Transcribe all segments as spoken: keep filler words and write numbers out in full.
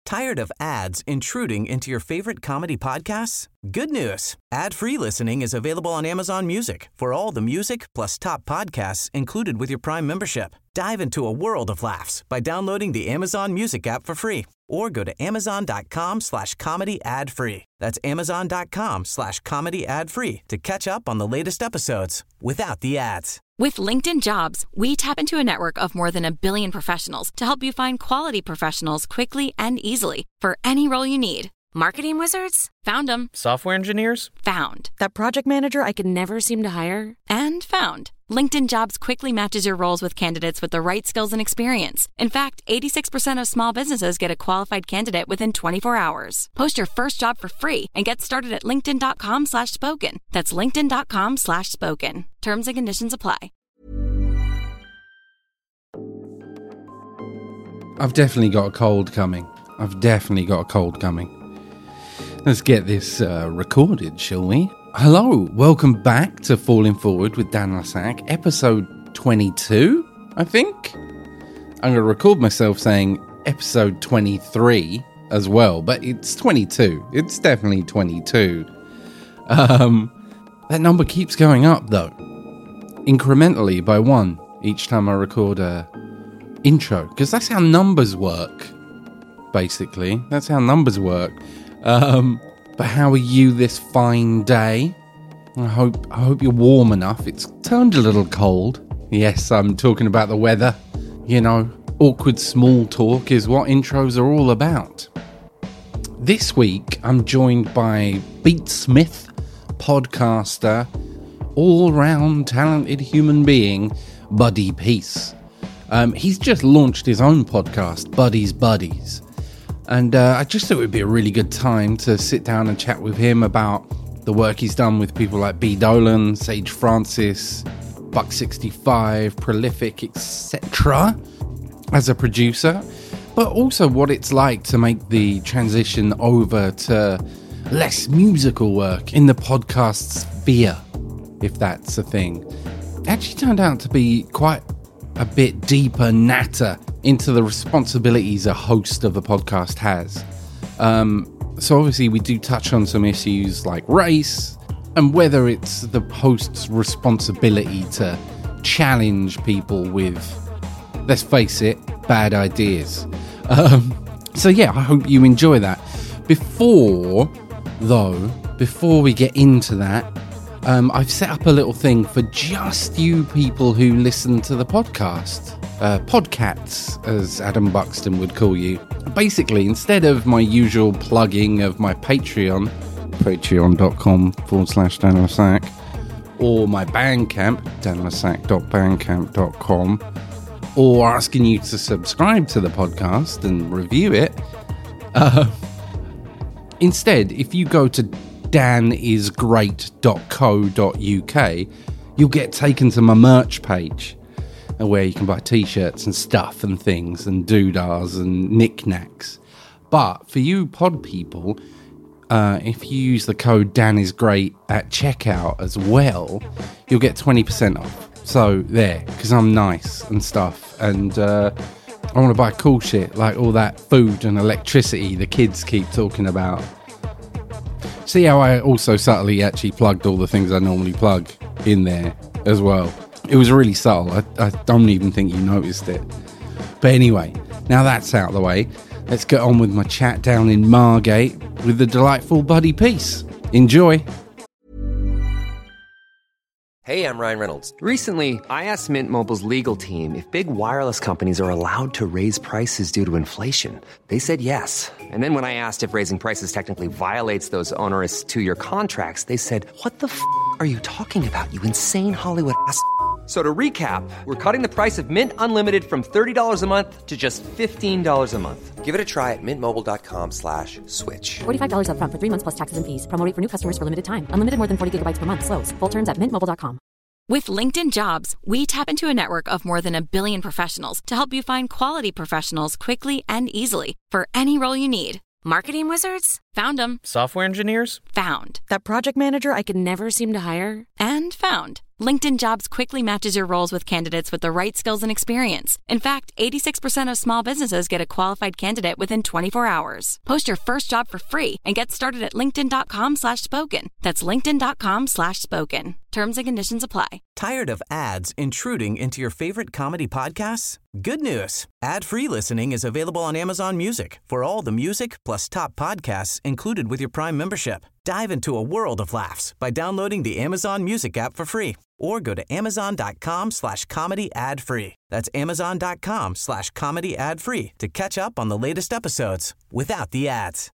Tired of ads intruding into your favorite comedy podcasts? Good news. Ad-free listening is available on Amazon Music for all the music plus top podcasts included with your Prime membership. Dive into a world of laughs by downloading the Amazon Music app for free or go to amazon.com slash comedy ad free. That's amazon.com slash comedy ad free to catch up on the latest episodes without the ads. With LinkedIn Jobs, we tap into a network of more than a billion professionals to help you find quality professionals quickly and easily for any role you need. Marketing wizards? Found them. Software engineers? Found. That project manager I could never seem to hire? And found. LinkedIn Jobs quickly matches your roles with candidates with the right skills and experience. In fact, eighty-six percent of small businesses get a qualified candidate within twenty-four hours. Post your first job for free and get started at linkedin.com slash spoken. That's linkedin.com slash spoken. Terms and conditions apply. I've definitely got a cold coming. I've definitely got a cold coming. Let's get this uh, recorded, shall we? Hello, welcome back to Falling Forward with Dan Lassac, episode twenty-two, I think. I'm going to record myself saying episode twenty-three as well, but it's twenty-two. It's definitely twenty-two. Um, that number keeps going up, though, incrementally by one each time I record a intro, because that's how numbers work, basically. That's how numbers work. Um, but how are you this fine day? I hope I hope you're warm enough. It's turned a little cold. Yes, I'm talking about the weather. You know, awkward small talk is what intros are all about. This week, I'm joined by Beatsmith, podcaster, all-round talented human being, Buddy Peace. Um, he's just launched his own podcast, Buddy's Buddies. And uh, I just thought it would be a really good time to sit down and chat with him about the work he's done with people like B. Dolan, Sage Francis, Buck sixty-five, Prolific, et cetera as a producer, but also what it's like to make the transition over to less musical work in the podcast sphere, if that's a thing. It actually turned out to be quite a bit deeper natter into the responsibilities a host of a podcast has. Um, so obviously we do touch on some issues like race and whether it's the host's responsibility to challenge people with, let's face it, bad ideas. Um, so yeah, I hope you enjoy that. Before, though, before we get into that, Um, I've set up a little thing for just you people who listen to the podcast. Uh, podcats, as Adam Buxton would call you. Basically, instead of my usual plugging of my Patreon, patreon.com forward slash Dan Lassac, or my Bandcamp, danlassac dot bandcamp dot com, or asking you to subscribe to the podcast and review it, uh, instead, if you go to dan is great dot co dot uk, you'll get taken to my merch page where you can buy t-shirts and stuff and things and doodahs and knickknacks. But for you pod people, uh, if you use the code DANISGREAT at checkout as well, you'll get twenty percent off. So there, because I'm nice and stuff, and uh, I want to buy cool shit like all that food and electricity the kids keep talking about. See how I also subtly actually plugged all the things I normally plug in there as well. It was really subtle. I, I don't even think you noticed it. But anyway, now that's out of the way, let's get on with my chat down in Margate with the delightful Buddy Peace. Enjoy. Hey, I'm Ryan Reynolds. Recently, I asked Mint Mobile's legal team if big wireless companies are allowed to raise prices due to inflation. They said yes. And then when I asked if raising prices technically violates those onerous two-year contracts, they said, what the f*** are you talking about, you insane Hollywood ass f- So to recap, we're cutting the price of Mint Unlimited from thirty dollars a month to just fifteen dollars a month. Give it a try at mintmobile.com slash switch. forty-five dollars up front for three months plus taxes and fees. Promo rate for new customers for limited time. Unlimited more than forty gigabytes per month. Slows full terms at mint mobile dot com. With LinkedIn Jobs, we tap into a network of more than a billion professionals to help you find quality professionals quickly and easily for any role you need. Marketing wizards? Found them. Software engineers? Found. That project manager I could never seem to hire? And found. LinkedIn Jobs quickly matches your roles with candidates with the right skills and experience. In fact, eighty-six percent of small businesses get a qualified candidate within twenty-four hours. Post your first job for free and get started at linkedin.com slash spoken. That's linkedin.com slash spoken. Terms and conditions apply. Tired of ads intruding into your favorite comedy podcasts? Good news. Ad-free listening is available on Amazon Music for all the music plus top podcasts included with your Prime membership. Dive into a world of laughs by downloading the Amazon Music app for free or go to amazon.com slash comedy ad free. That's amazon.com slash comedy ad free to catch up on the latest episodes without the ads.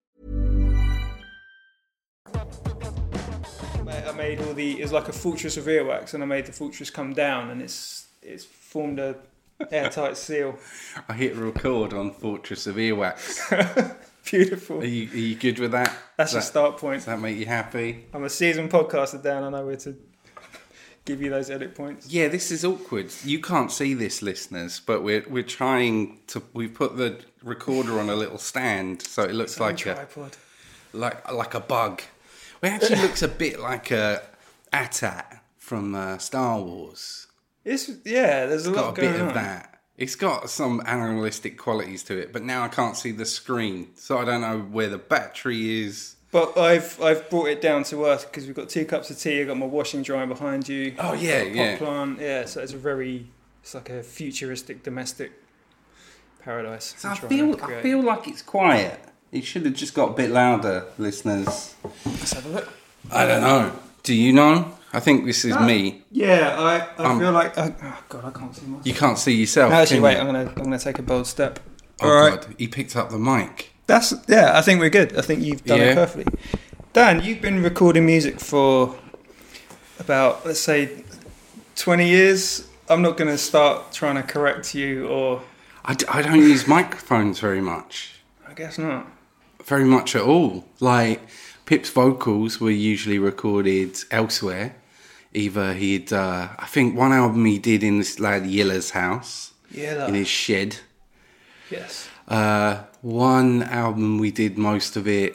I made all the, it was like a fortress of earwax, and I made the fortress come down, and it's it's formed a airtight seal. I hit record on Fortress of Earwax. Beautiful. Are you, are you good with that? That's does a start point. Does that make you happy? I'm a seasoned podcaster, Dan. I know where to give you those edit points. Yeah, this is awkward. You can't see this, listeners, but we're we're trying to. We've put the recorder on a little stand, so it looks It's on like a a tripod. like like a bug. It actually looks a bit like a A T A T from uh, Star Wars. It's yeah. There's a It's lot got a going bit on. of that. It's got some animalistic qualities to it, but now I can't see the screen, so I don't know where the battery is. But I've I've brought it down to earth because we've got two cups of tea. I've got my washing drying behind you. Oh, yeah, I've got a yeah. pot plant. Yeah, so it's a very it's like a futuristic domestic paradise. So I'm I trying feel to I create. feel like it's quiet. It should have just got a bit louder, listeners. Let's have a look. I don't know. Do you know? I think this is me. Yeah, I, I Um, feel like I, oh god, I can't see myself. You can't see yourself. No, actually, can wait. you? I'm gonna I'm gonna take a bold step. Oh All right, God, he picked up the mic. that's yeah. I think we're good. I think you've done Yeah. it perfectly. Dan, you've been recording music for about let's say twenty years. I'm not gonna start trying to correct you, or I, d- I don't use microphones very much. I guess not. Very much at all. Like, Pip's vocals were usually recorded elsewhere. Either he'd, uh, I think one album he did in this lad Yilla's house, Yeah. in his shed. Yes. Uh, one album we did most of it.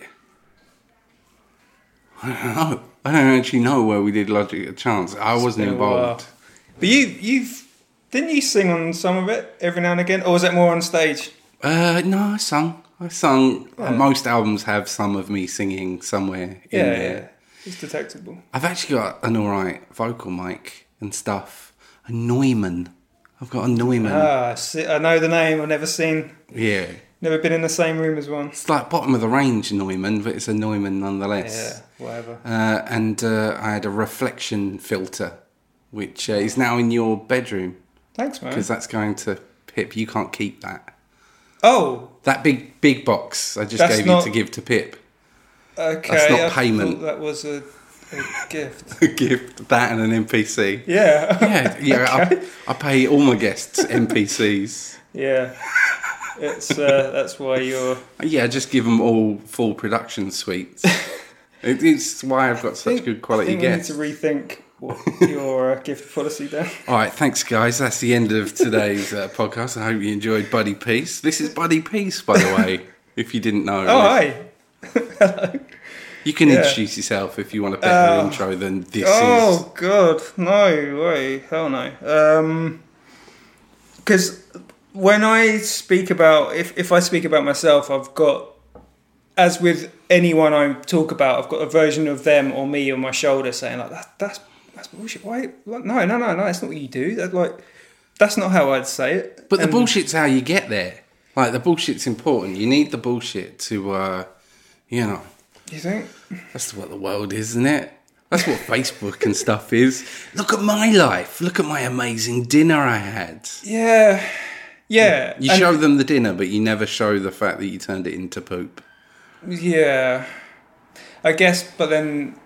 I don't know. I don't actually know where we did Logic of Chance. I wasn't been a while. involved. But you you've didn't you sing on some of it every now and again, or was it more on stage? Uh, no, I sung. I sung. Yeah. Most albums have some of me singing somewhere in Yeah, there. yeah. It's detectable. I've actually got an alright vocal mic and stuff. A Neumann. I've got a Neumann. Ah, I see- I know the name. I've never seen, yeah. never been in the same room as one. It's like bottom of the range Neumann, but it's a Neumann nonetheless. Yeah, whatever. Uh, and uh, I had a reflection filter, which uh, is now in your bedroom. Thanks, man. Because that's going to Pip. You can't keep that. Oh, That big big box I just That's gave not- you to give to Pip. okay. That's not I payment. thought that was a, a gift. A gift, that and an N P C. Yeah. Yeah, yeah. Okay. I, I pay all my guests N P Cs. Yeah. It's uh, that's why you're. Yeah, just give them all full production suites. it, it's why I've got such good I quality think we need guests. to rethink what your uh, gift policy, Dan. All right, thanks, guys. That's the end of today's uh, podcast. I hope you enjoyed Buddy Peace. This is Buddy Peace, by the way, if you didn't know. Oh, hi. Hello. You can Yeah. introduce yourself if you want a better Uh, intro than this Oh God, no way, hell no. Because when I speak about, if if I speak about myself, I've got, as with anyone I talk about, I've got a version of them or me on my shoulder saying like that. That's that's bullshit. Why? Like, no, no, no, no. That's not what you do. That like, that's not how I'd say it. is. But the And- bullshit's how you get there. Like, the bullshit's important. You need the bullshit to, uh, you know, You think? that's what the world is, isn't it? That's what Facebook and stuff is. Look at my life. Look at my amazing dinner I had. Yeah, yeah. You And- show them the dinner, but you never show the fact that you turned it into poop. Yeah, I guess, but then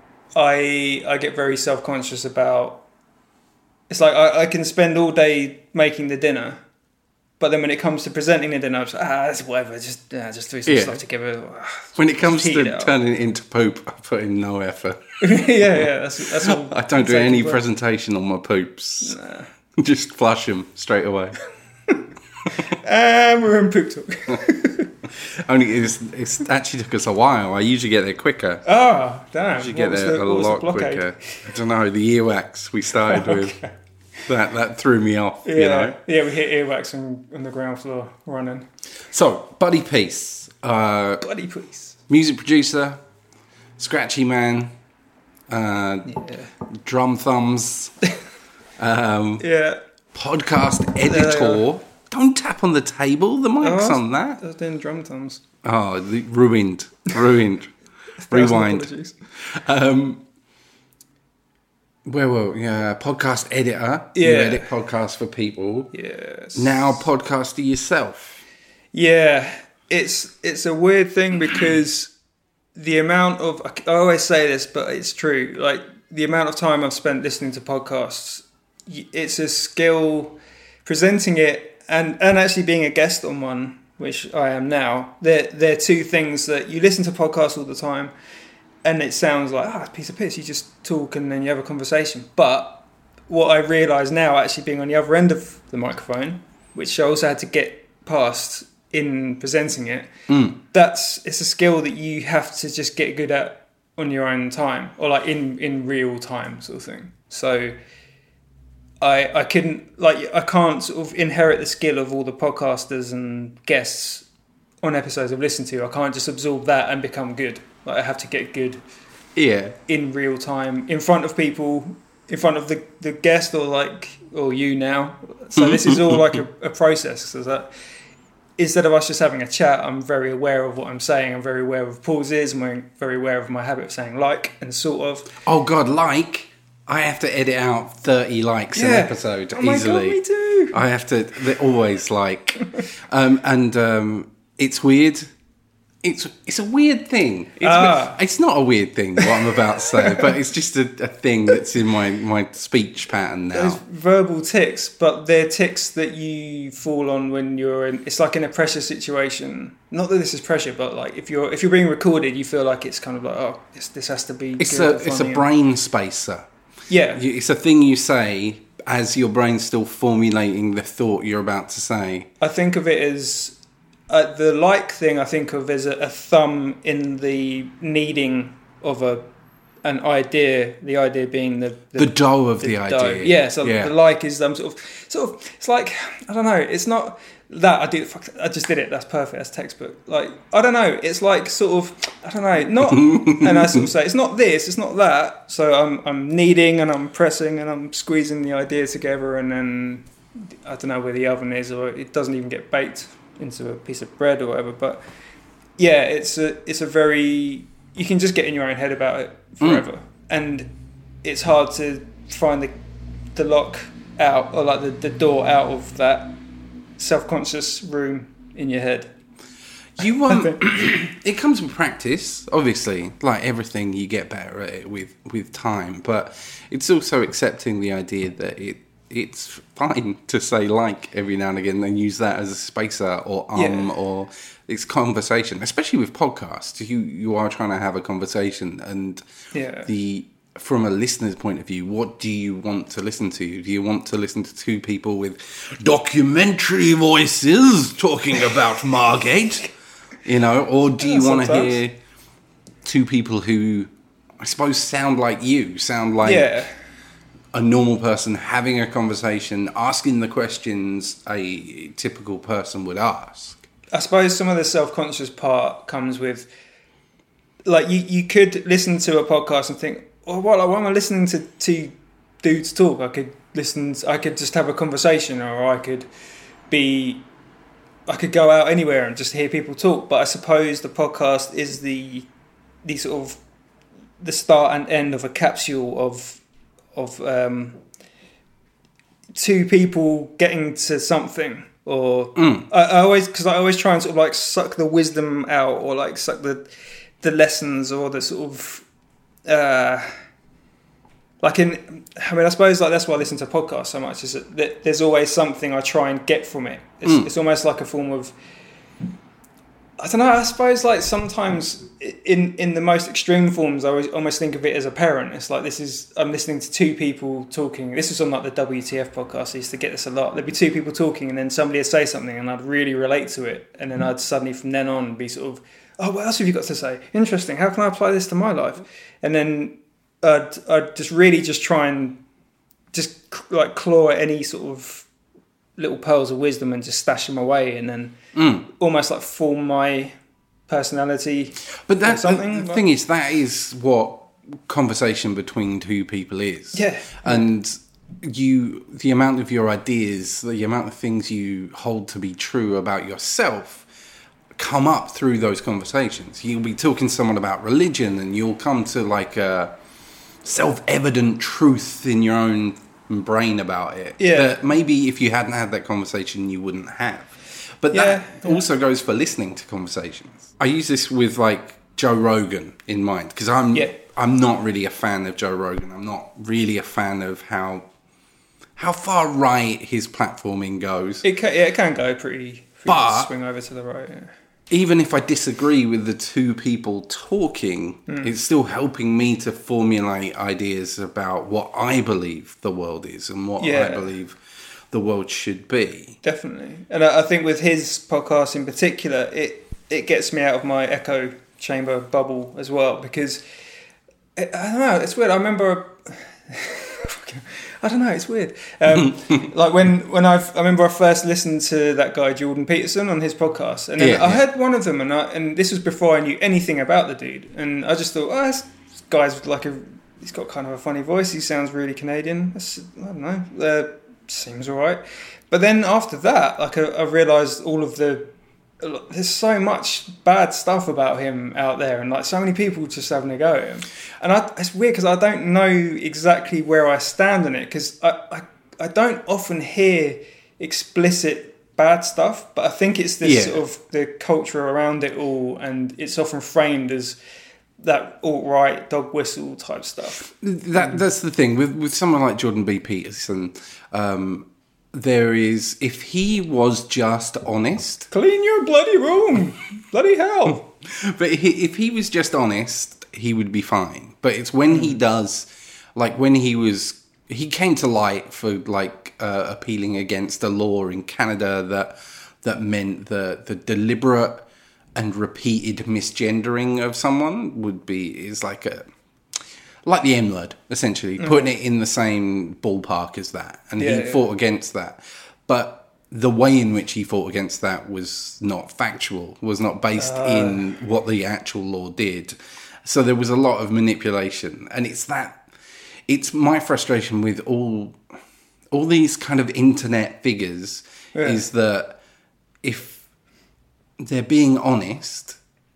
I I get very self conscious about. It's like I, I can spend all day making the dinner, but then when it comes to presenting the dinner, I'm just like, ah, that's whatever. Just uh, just throw some Yeah. stuff together. When it comes Heat it to up. turning it into poop, I put in no effort. yeah, yeah. That's that's all. I don't do any acceptable. presentation on my poops. Just flush them straight away. And we're in poop talk. Only it's, it's actually took us a while. I usually get there quicker. Oh, damn. I usually get What was there the- a what was the lot blockade? quicker. I don't know, the earwax we started with. Okay. That that threw me off, Yeah, you know. yeah, we hit earwax on, on the ground floor running. So, Buddy Peace, uh, Buddy, please. music producer, scratchy man, uh, Yeah. drum thumbs, um, Yeah. podcast There they editor. Don't tap on the table. The mic's Oh, on that. I was doing drum thumbs. Oh, the- ruined, ruined. Thousand Rewind. apologies. Um, where were we? Yeah, podcast editor. You Yeah. edit podcasts for people. Yes. Now podcaster yourself. Yeah, it's it's a weird thing because the amount of I always say this, but it's true. Like the amount of time I've spent listening to podcasts, y- it's a skill. Presenting it and and actually being a guest on one, which I am now. They're they're two things that you listen to podcasts all the time, and it sounds like ah, it's a piece of piss. You just talk and then you have a conversation. But what I realise now, actually being on the other end of the microphone, which I also had to get past in presenting it, Mm. that's it's a skill that you have to just get good at on your own time, or like in in real time sort of thing. So I I couldn't like I can't sort of inherit the skill of all the podcasters and guests on episodes I've listened to. I can't just absorb that and become good. Like I have to get good Yeah. in real time in front of people, in front of the, the guest or like or you now. So this is all like a, a process. So that instead of us just having a chat, I'm very aware of what I'm saying. I'm very aware of pauses. I'm very aware of my habit of saying like and sort of. Oh God, like I have to edit out thirty likes an Yeah. episode Oh my easily. God, me too. I have to. They're always like, um, and um, it's weird. It's it's a weird thing. It's, Ah. it's not a weird thing what I'm about to say, but it's just a, a thing that's in my, my speech pattern now. Those verbal tics, but they're tics that you fall on when you're in. It's like in a pressure situation. Not that this is pressure, but like if you're if you're being recorded, you feel like it's kind of like oh, this this has to be. It's good a or it's a funny and- brain spacer. Yeah, You- It's a thing you say as your brain's still formulating the thought you're about to say. I think of it as uh, the like thing. I think of as a, a thumb in the kneading of a an idea. The idea being the The dough of the dough. idea. Yeah, so Yeah. the like is um sort of sort of. It's like I don't know. It's not that I do. Fuck, I just did it. That's perfect. That's textbook. Like I don't know. It's like sort of I don't know. Not and I sort of say it's not this. It's not that. So I'm I'm kneading and I'm pressing and I'm squeezing the idea together and then I don't know where the oven is or it doesn't even get baked into a piece of bread or whatever. But yeah, it's a it's a very you can just get in your own head about it forever, mm. and it's hard to find the the lock out or like the, the door out of that self-conscious room in your head. You um, it comes with practice, obviously. Like everything, you get better at it with, with time. But it's also accepting the idea that it it's fine to say like every now and again and use that as a spacer or um Yeah. or it's conversation. Especially with podcasts, you you are trying to have a conversation, and Yeah. the from a listener's point of view, what do you want to listen to? Do you want to listen to two people with documentary voices talking about Margate? You know, or do you Yeah, want to sometimes. hear two people who, I suppose, sound like you, sound like Yeah. a normal person having a conversation, asking the questions a typical person would ask? I suppose some of the self-conscious part comes with, like, you, you could listen to a podcast and think, well, why, why am I listening to two dudes talk? I could listen, I could just have a conversation, or I could be, I could go out anywhere and just hear people talk. But I suppose the podcast is the, the sort of, the start and end of a capsule of, of um, two people getting to something. Or Mm. I, I always, because I always try and sort of like suck the wisdom out, or like suck the the lessons, or the sort of uh, like in. I mean, I suppose like that's why I listen to podcasts so much. Is that there's always something I try and get from it. It's, Mm. it's almost like a form of I don't know. I suppose like sometimes in in the most extreme forms, I always almost think of it as a parent. It's like this is I'm listening to two people talking. This was on like the W T F podcast. I used to get this a lot. There'd be two people talking, and then somebody would say something, and I'd really relate to it, and then I'd suddenly from then on be sort of, oh, what else have you got to say? Interesting. How can I apply this to my life? And then I'd I'd just really just try and just like claw at any sort of little pearls of wisdom and just stash them away, and then mm. almost like form my personality. But that's something. The, the thing is, that is what conversation between two people is. Yeah. And you, the amount of your ideas, the amount of things you hold to be true about yourself come up through those conversations. You'll be talking to someone about religion, and you'll come to like a self-evident truth in your own brain about it, yeah. that maybe if you hadn't had that conversation you wouldn't have. But that yeah, yeah. also goes for listening to conversations. I use this with like Joe Rogan in mind, because I'm yeah. I'm not really a fan of Joe Rogan. I'm not really a fan of how how far right his platforming goes. It can, yeah, it can go pretty, pretty but swing over to the right. Yeah. Even if I disagree with the two people talking, mm. it's still helping me to formulate ideas about what I believe the world is and what yeah. I believe the world should be. Definitely. And I think with his podcast in particular, it, it gets me out of my echo chamber bubble as well, because it, I don't know, it's weird. I remember... I don't know, it's weird. Um, like when, when I've, I remember I first listened to that guy Jordan Peterson on his podcast, and then yeah, I yeah. heard one of them, and I, and this was before I knew anything about the dude, and I just thought, oh, this guy's like a, he's got kind of a funny voice. He sounds really Canadian. That's, I don't know, uh, seems alright. But then after that, like I, I realised all of the, there's so much bad stuff about him out there, and like so many people just having a go at him. And I, it's weird because I don't know exactly where I stand on it, because I, I, I don't often hear explicit bad stuff, but I think it's this yeah. sort of the culture around it all, and it's often framed as that alt-right dog whistle type stuff. That that's the thing with with someone like Jordan B. Peterson. Um, There is, if he was just honest... Clean your bloody room! Bloody hell! But he, if he was just honest, he would be fine. But it's when he does, like when he was, he came to light for like uh, appealing against a law in Canada that that meant the the deliberate and repeated misgendering of someone would be, is like a... like the M-word, essentially, mm. putting it in the same ballpark as that. And yeah, he yeah. fought against that. But the way in which he fought against that was not factual, was not based uh. in what the actual law did. So there was a lot of manipulation. And it's that, it's my frustration with all, all these kind of internet figures yeah. is that if they're being honest,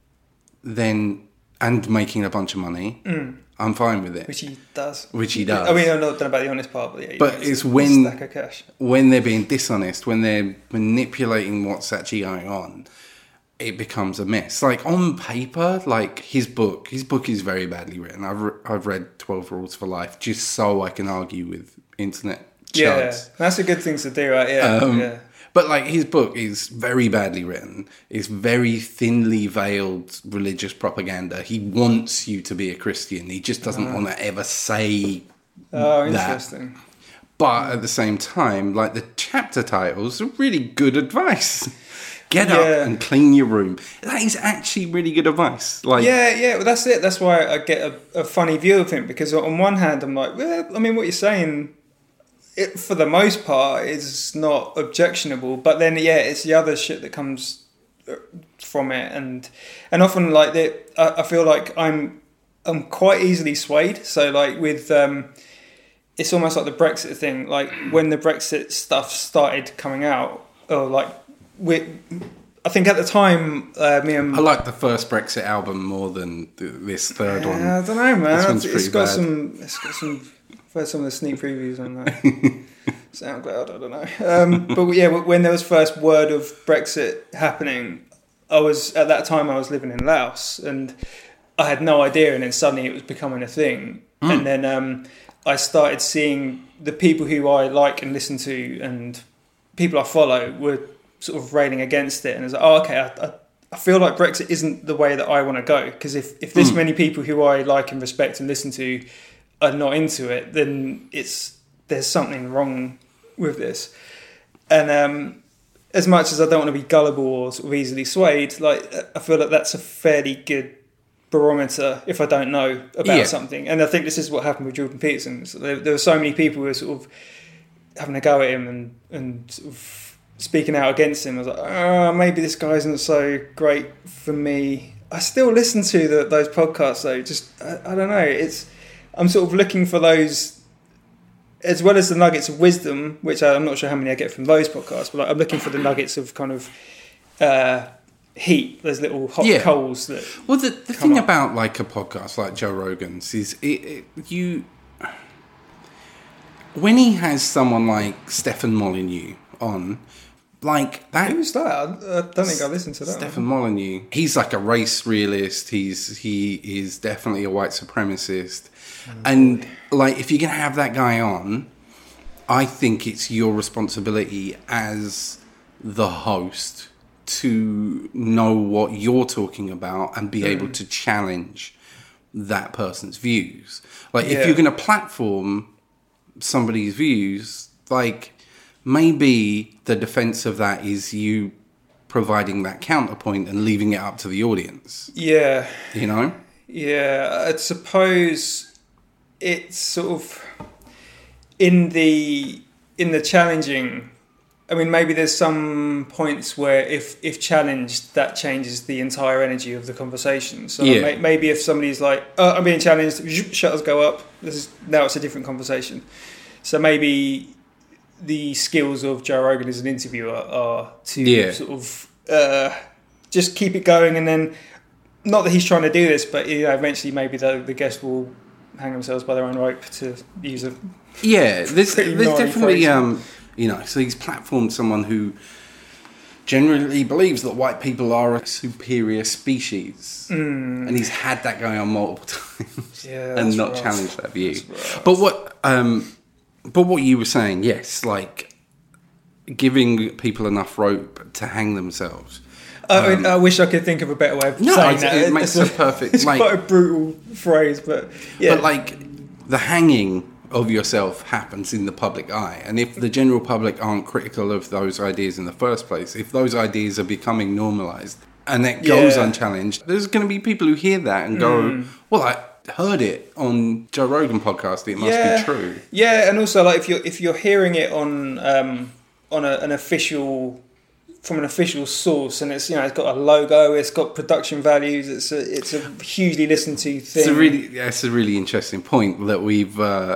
then, and making a bunch of money... Mm. I'm fine with it. Which he does. Which he does. I mean, I don't know about the honest part, but yeah. But it's, it's when stack of cash. when they're being dishonest, when they're manipulating what's actually going on, it becomes a mess. Like on paper, like his book, his book is very badly written. I've re- I've read twelve Rules for Life just so I can argue with internet chuds. Yeah, that's a good thing to do, right? Yeah, um, yeah. But like his book is very badly written. It's very thinly veiled religious propaganda. He wants you to be a Christian. He just doesn't uh, want to ever say oh, that. Interesting. But at the same time, like the chapter titles are really good advice. Get yeah. up and clean your room. That is actually really good advice. Like, yeah, yeah. Well, that's it. That's why I get a, a funny view of him, because on one hand, I'm like, well, I mean, what you're saying, it, for the most part, is not objectionable. But then, yeah, it's the other shit that comes from it, and and often like that. I, I feel like I'm I'm quite easily swayed. So like with um, it's almost like the Brexit thing. Like when the Brexit stuff started coming out, or like we. I think at the time, uh, me and... I like the first Brexit album more than th- this third uh, one. I don't know, man. This It's got bad. some... It's got some... I've heard some of the sneak previews on that. SoundCloud, I don't know. Um, but yeah, when there was first word of Brexit happening, I was... At that time, I was living in Laos, and I had no idea, and then suddenly it was becoming a thing. Mm. And then um, I started seeing the people who I like and listen to, and people I follow were... sort of railing against it, and I was like, oh, okay, I, I, I feel like Brexit isn't the way that I want to go, because if, if this Mm. many people who I like and respect and listen to are not into it, then it's there's something wrong with this. And um, as much as I don't want to be gullible or sort of easily swayed, like I feel like that's a fairly good barometer if I don't know about Yeah. something. And I think this is what happened with Jordan Peterson. So there, there were so many people who were sort of having a go at him and, and sort of speaking out against him. I was like, oh, maybe this guy isn't so great for me. I still listen to the, those podcasts though. Just I, I don't know. It's I'm sort of looking for those, as well as the nuggets of wisdom, which I'm not sure how many I get from those podcasts, but like, I'm looking for the nuggets of kind of uh, heat. There's little hot Yeah. coals that. Well, the, the Come thing on. about like a podcast like Joe Rogan's is it, it, you when he has someone like Stefan Molyneux on, like that. Who's that? I, I don't think I listened to that. Stefan Molyneux. He's like a race realist. He's he is definitely a white supremacist, and like if you're gonna have that guy on, I think it's your responsibility as the host to know what you're talking about and be able to challenge that person's views. Like Yeah. if you're gonna platform somebody's views, like maybe the defense of that is you providing that counterpoint and leaving it up to the audience, Yeah. you know? Yeah, I suppose it's sort of in the in the challenging. I mean, maybe there's some points where if if challenged, that changes the entire energy of the conversation. So Yeah. may- maybe if somebody's like, "Oh, I'm being challenged," shutters go up. This is now it's a different conversation. So maybe the skills of Joe Rogan as an interviewer are to Yeah. sort of uh, just keep it going, and then not that he's trying to do this, but you know, eventually maybe the, the guest will hang themselves by their own rope, to use a Yeah, there's, Pretty there's gnarly definitely, phrase. um, you know, so he's platformed someone who generally believes that white people are a superior species. Mm. And he's had that going on multiple times Yeah, and that's not rough. challenged that view. That's rough. But what, um, but what you were saying, yes, like giving people enough rope to hang themselves. I, mean, I wish I could think of a better way of No, saying it- that. it makes It's a perfect- It's like- quite a brutal phrase, but yeah. But like the hanging of yourself happens in the public eye, and if the general public aren't critical of those ideas in the first place, if those ideas are becoming normalized and that goes Yeah. unchallenged, there's going to be people who hear that and go, well, I heard it on Joe Rogan podcast, it must yeah, be true. Yeah, and also like if you're if you're hearing it on um, on a, an official from an official source, and it's you know it's got a logo, it's got production values, it's a it's a hugely listened to thing. It's a really, that's a really interesting point that we've, uh,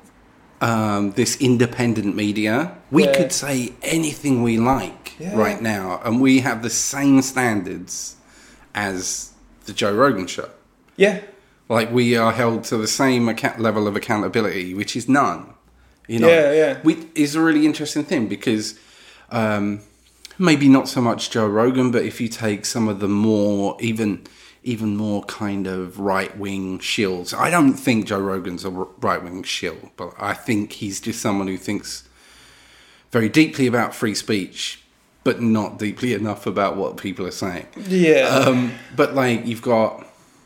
um, this independent media, we Yeah. could say anything we like Yeah. right now, and we have the same standards as the Joe Rogan show. yeah. Like we are held to the same account- level of accountability, which is none. You know, Yeah, yeah. We, is a really interesting thing because um, maybe not so much Joe Rogan, but if you take some of the more even even more kind of right wing shills, I don't think Joe Rogan's a right wing shill, but I think he's just someone who thinks very deeply about free speech, but not deeply enough about what people are saying. Yeah. Um, but like you've got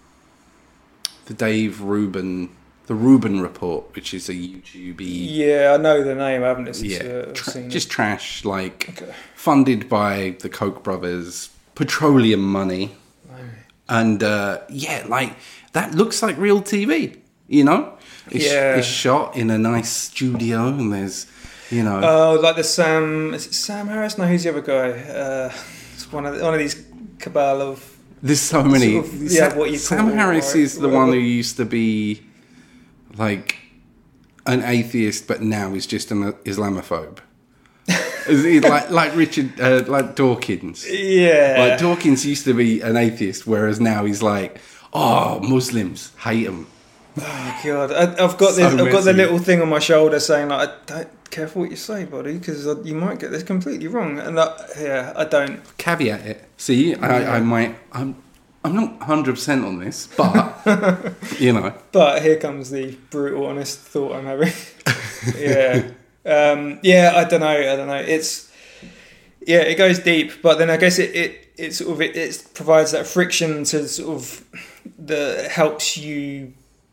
the Dave Rubin, the Rubin Report, which is a YouTube, yeah, I know the name. I haven't listened yeah, to it. I've tra- seen just it. trash, like Okay. funded by the Koch brothers, petroleum money, and uh, yeah, like that looks like real T V. You know, it's, Yeah. it's shot in a nice studio, and there's, you know, Oh, like the Sam. Is it Sam Harris? No, who's the other guy? Uh, it's one of the, one of these cabal of. there's so many. sort of, yeah, Sa- what you Sam call, Harris right, is the one who whatever. used to be like an atheist, but now is just an Islamophobe. Is he like like Richard, uh, like Dawkins? Yeah. Like Dawkins used to be an atheist, whereas now he's like, oh, Muslims hate them. Oh God, I, I've got So this, I've got the messy. little thing on my shoulder saying like, I don't careful what you say, buddy, because you might get this completely wrong. And I, yeah, I don't. Caveat it. See, I, I might. I'm. I'm not one hundred percent on this, but you know. But here comes the brutal, honest thought I'm having. yeah, um, yeah. I don't know. I don't know. It's yeah, it goes deep, but then I guess it, it it sort of it, it provides that friction to sort of the helps you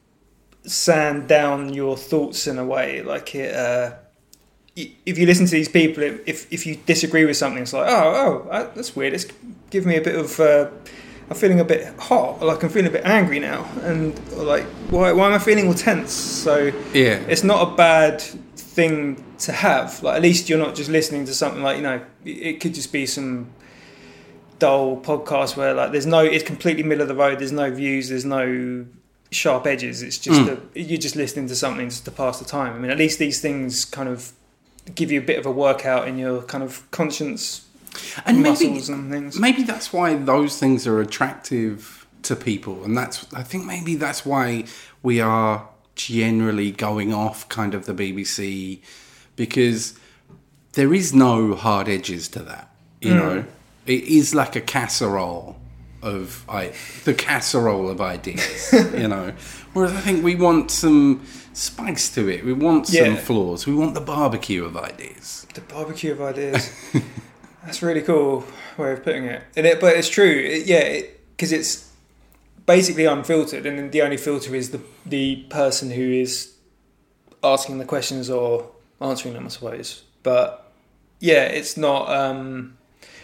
sand down your thoughts in a way. Like it, uh, if you listen to these people, if if you disagree with something, it's like, oh, oh, that's weird. It's give me a bit of. Uh, I'm feeling a bit hot. Like I'm feeling a bit angry now, and like, why why am I feeling all tense? So yeah, it's not a bad thing to have. Like at least you're not just listening to something like, you know, it could just be some dull podcast where like there's no, it's completely middle of the road. There's no views. There's no sharp edges. It's just mm. a, you're just listening to something just to pass the time. I mean, at least these things kind of give you a bit of a workout in your kind of conscience and muscles maybe, and things. Maybe that's why those things are attractive to people, and that's I think maybe that's why we are generally going off kind of the B B C, because there is no hard edges to that. You mm. know, it is like a casserole of I, the casserole of ideas. You know, whereas I think we want some spice to it. We want some yeah. flaws. We want the barbecue of ideas. The barbecue of ideas. That's a really cool way of putting it. And it but it's true. It, yeah, because it, it's basically unfiltered, and the only filter is the the person who is asking the questions or answering them, I suppose. But yeah, it's not. Um,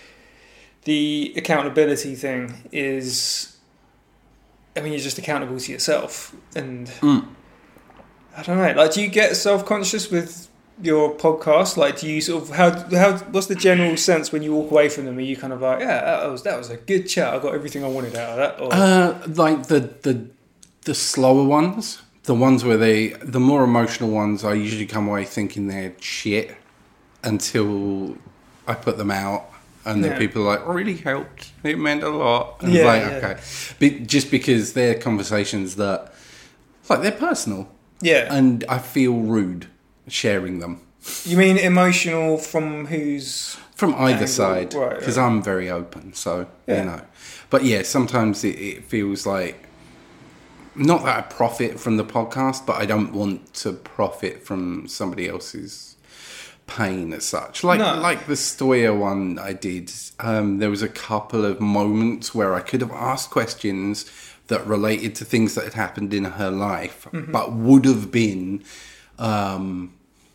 the accountability thing is. I mean, you're just accountable to yourself, and mm. I don't know. Like, do you get self-conscious with your podcast? Like, do you sort of how how what's the general sense when you walk away from them? Are you kind of like, yeah, that was that was a good chat. I got everything I wanted out of that. Or... Uh, like the the the slower ones, the ones where they the more emotional ones, I usually come away thinking they're shit until I put them out, and then yeah. people are like, really helped. It meant a lot. And yeah, it's like, yeah. okay, but just because they're conversations that like they're personal. Yeah, and I feel rude sharing them. You mean emotional from whose? From either angle? side, because right, right. I'm very open, so yeah. you know. But yeah, sometimes it, it feels like not that I profit from the podcast, but I don't want to profit from somebody else's pain as such. Like no. like the Stoya one I did. Um, there was a couple of moments where I could have asked questions that related to things that had happened in her life, mm-hmm. but would have been um,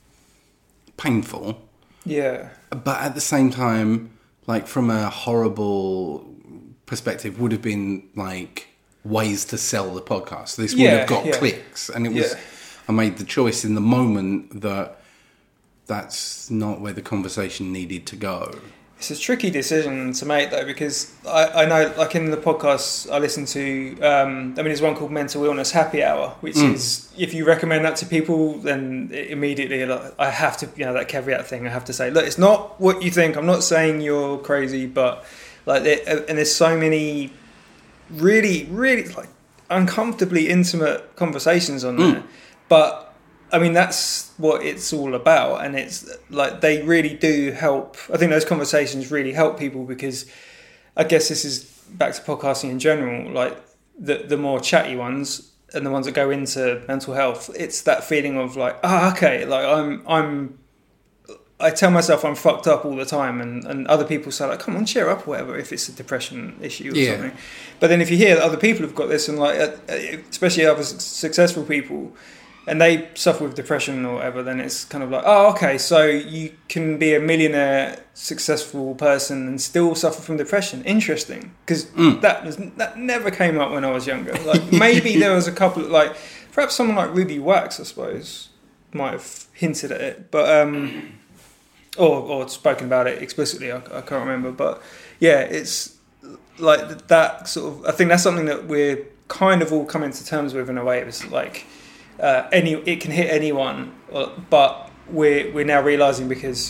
painful. Yeah. But at the same time, like from a horrible perspective, would have been like ways to sell the podcast. This would yeah, have got yeah. clicks. And it was, yeah. I made the choice in the moment that that's not where the conversation needed to go. It's a tricky decision to make, though, because I, I know, like in the podcasts I listen to, um, I mean, there's one called Mental Illness Happy Hour, which mm. is, if you recommend that to people, then immediately like, I have to, you know, that caveat thing, I have to say, look, it's not what you think. I'm not saying you're crazy, but like, and there's so many really, really like uncomfortably intimate conversations on there, mm. but I mean, that's what it's all about, and it's like they really do help. I think those conversations really help people, because I guess this is back to podcasting in general. Like the the more chatty ones and the ones that go into mental health, it's that feeling of like, ah, oh, okay, like I'm I'm. I tell myself I'm fucked up all the time, and, and other people say like, come on, cheer up or whatever, if it's a depression issue or yeah. something. But then if you hear that other people have got this, and like, especially other successful people, and they suffer with depression or whatever, then it's kind of like, oh, okay, so you can be a millionaire, successful person and still suffer from depression. Interesting, because mm. that was that never came up when I was younger. Like maybe there was a couple, of, like perhaps someone like Ruby Wax, I suppose, might have hinted at it, but um, or or spoken about it explicitly. I, I can't remember, but yeah, it's like that sort of. I think that's something that we're kind of all coming to terms with in a way. It's like. Uh, any it can hit anyone, but we're we're now realizing, because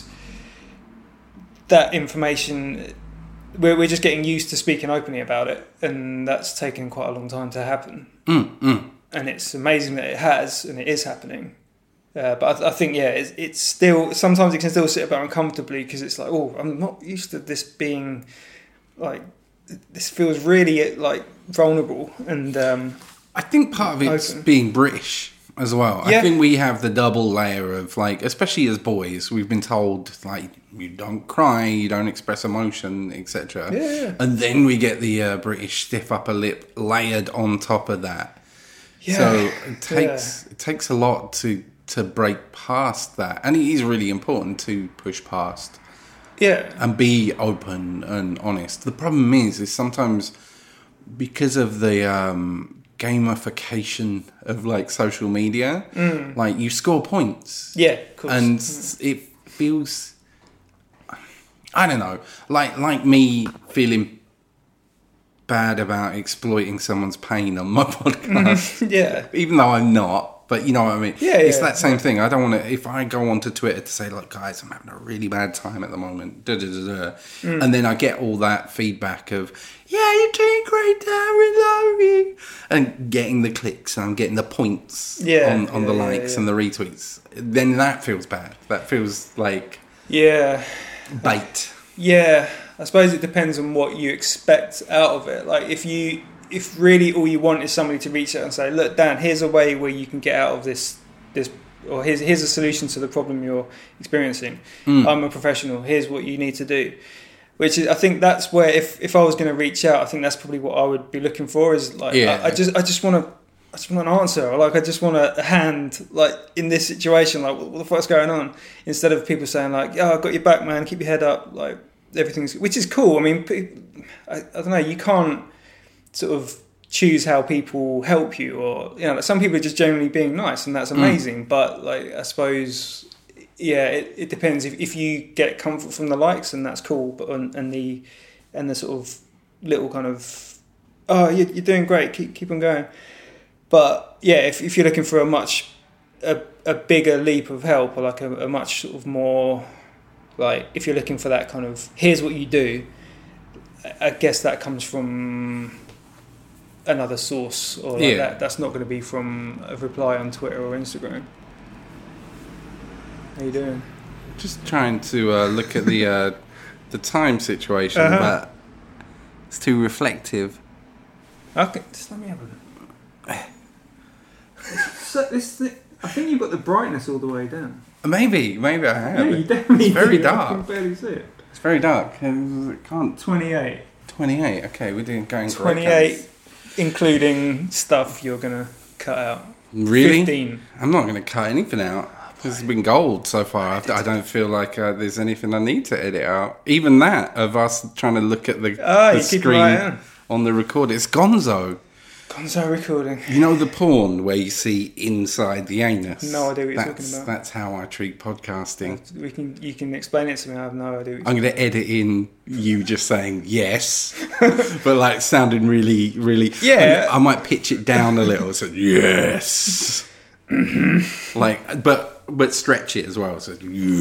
that information we're we're just getting used to speaking openly about it, and that's taken quite a long time to happen. Mm, mm. And it's amazing that it has, and it is happening. Uh, but I, I think yeah, it's, it's still sometimes it can still sit about uncomfortably, because it's like, oh, I'm not used to this being like this feels really like vulnerable and. Um, I think part of it's open. being British as well. Yeah. I think we have the double layer of, like, especially as boys, we've been told, like, you don't cry, you don't express emotion, et cetera. Yeah, yeah. And then we get the uh, British stiff upper lip layered on top of that. Yeah. So it takes Yeah. it takes a lot to to break past that, and it is really important to push past Yeah. and be open and honest. The problem is, is sometimes because of the um, gamification of like social media, Mm. like you score points, Yeah, of course. and Mm. it feels, I don't know, like like me feeling bad about exploiting someone's pain on my podcast. Yeah. Even though I'm not. But you know what I mean? Yeah, It's yeah. that same thing. I don't want to, if I go onto Twitter to say, like, guys, I'm having a really bad time at the moment, da, da, da, da. Mm. And then I get all that feedback of, yeah, you're doing great, Dad, we love you. And getting the clicks and I'm getting the points Yeah, on, on the yeah, yeah, likes yeah. and the retweets. Then that feels bad. That feels like Yeah. bait. Yeah. I suppose it depends on what you expect out of it. Like, if you, if really all you want is somebody to reach out and say, look, Dan, here's a way where you can get out of this, this, or here's here's a solution to the problem you're experiencing. Mm. I'm a professional. Here's what you need to do. Which is, I think that's where, if, if I was going to reach out, I think that's probably what I would be looking for. Is like, Yeah. I, I just I just want to. I just want an answer, or like I just want a hand, like in this situation, like what, what the fuck's going on? Instead of people saying like, "Yeah, I got your back, man. Keep your head up." Like everything's, which is cool. I mean, pe- I, I don't know. You can't sort of choose how people help you, or you know, like some people are just generally being nice, and that's amazing. Mm. But like, I suppose, yeah, it, it depends. If if you get comfort from the likes, and that's cool. But and, and the and the sort of little kind of, oh, you're, you're doing great. Keep keep on going. But yeah, if if you're looking for a much a, a bigger leap of help, or like a, a much sort of more like, if you're looking for that kind of, here's what you do, I guess that comes from another source, or like Yeah. that that's not going to be from a reply on Twitter or Instagram. How you doing? Just trying to uh, look at the uh, the time situation, Uh-huh. but it's too reflective. Okay, just let me have a look. So this, I think you've got the brightness all the way down. Maybe, maybe I have. Yeah, you definitely It's very do. I dark. can barely see it. It's very dark. It can't. twenty-eight. twenty-eight. Okay, we're doing going. great, twenty-eight, guys. including stuff you're going to cut out. Really? fifteen. I'm not going to cut anything out. This has been gold so far. I I don't feel like uh, there's anything I need to edit out. Even that of us trying to look at the, Ah, the you keep screen right on. on the recorder. It's gonzo. Gonzo recording. You know the porn where you see inside the anus? No idea what you're that's, talking about. That's how I treat podcasting. We can, you can explain it to me. I have no idea. What I'm you're going to edit in you just saying yes, but like sounding really, really. Yeah. I might pitch it down a little. So yes, like, but but stretch it as well. So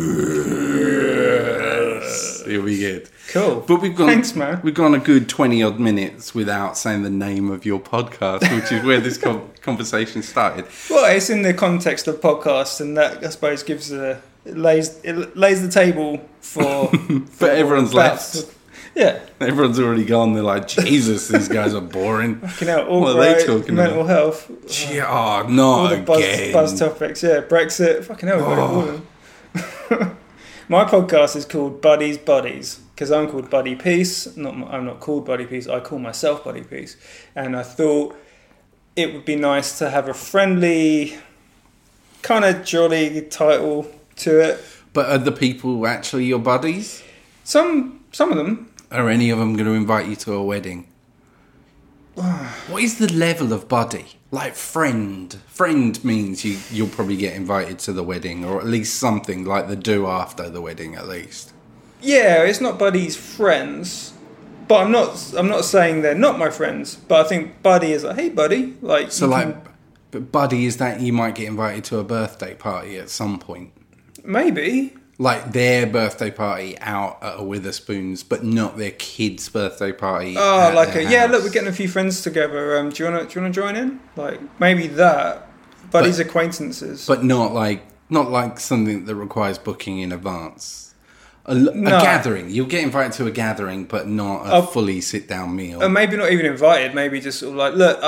yes, it'll be good. Cool. But we've gone. Thanks, man. We've gone a good twenty odd minutes without saying the name of your podcast, which is where this con- conversation started. Well, it's in the context of podcasts, and that I suppose gives a it lays it lays the table for. for everyone's that's- left. Yeah. Everyone's already gone. They're like, Jesus, these guys are boring. Fucking hell, all What are they right, talking mental about? health. Gee, oh, All not the buzz, again. buzz topics, yeah. Brexit, fucking hell, we've got it all in. My podcast is called Buddies Buddies because I'm called Buddy Peace. Not, I'm not called Buddy Peace. I call myself Buddy Peace, and I thought it would be nice to have a friendly, kind of jolly title to it. But are the people actually your buddies? Some, some of them. Are any of them going to invite you to a wedding? What is the level of buddy? Like friend. Friend means you, you'll probably get invited to the wedding, or at least something like the do after the wedding, at least. Yeah, it's not buddies, friends. But I'm not. I'm not saying they're not my friends. But I think buddy is like, hey, buddy. Like So, you like, can- but buddy is that you might get invited to a birthday party at some point. maybe. Like their birthday party out at a Witherspoons, but not their kid's birthday party. Oh, at like their a, yeah. house. Look, we're getting a few friends together. Um, do you wanna do you wanna join in? Like maybe that. Buddies, But- acquaintances. But not like not like something that requires booking in advance. A, l- a No. gathering. You'll get invited to a gathering, but not a Oh. fully sit down meal. Or maybe not even invited. Maybe just sort of like, look, I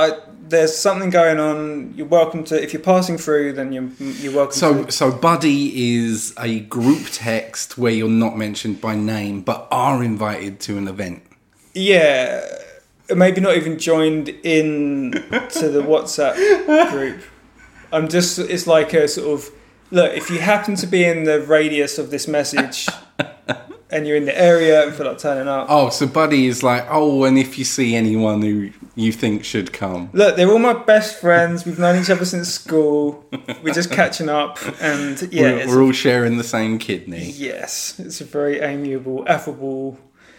there's something going on. You're welcome to. If you're passing through, then you're you're welcome. So, to... so Buddy is a group text where you're not mentioned by name, but are invited to an event. Yeah, maybe not even joined in to the WhatsApp group. I'm just. It's like a sort of look. If you happen to be in the radius of this message. And you're in the area and feel like turning up. Oh, so Buddy is like, oh, and if you see anyone who you think should come. Look, they're all my best friends. We've known each other since school. We're just catching up. And yeah. We're, we're all sharing the same kidney. Yes. It's a very amiable, affable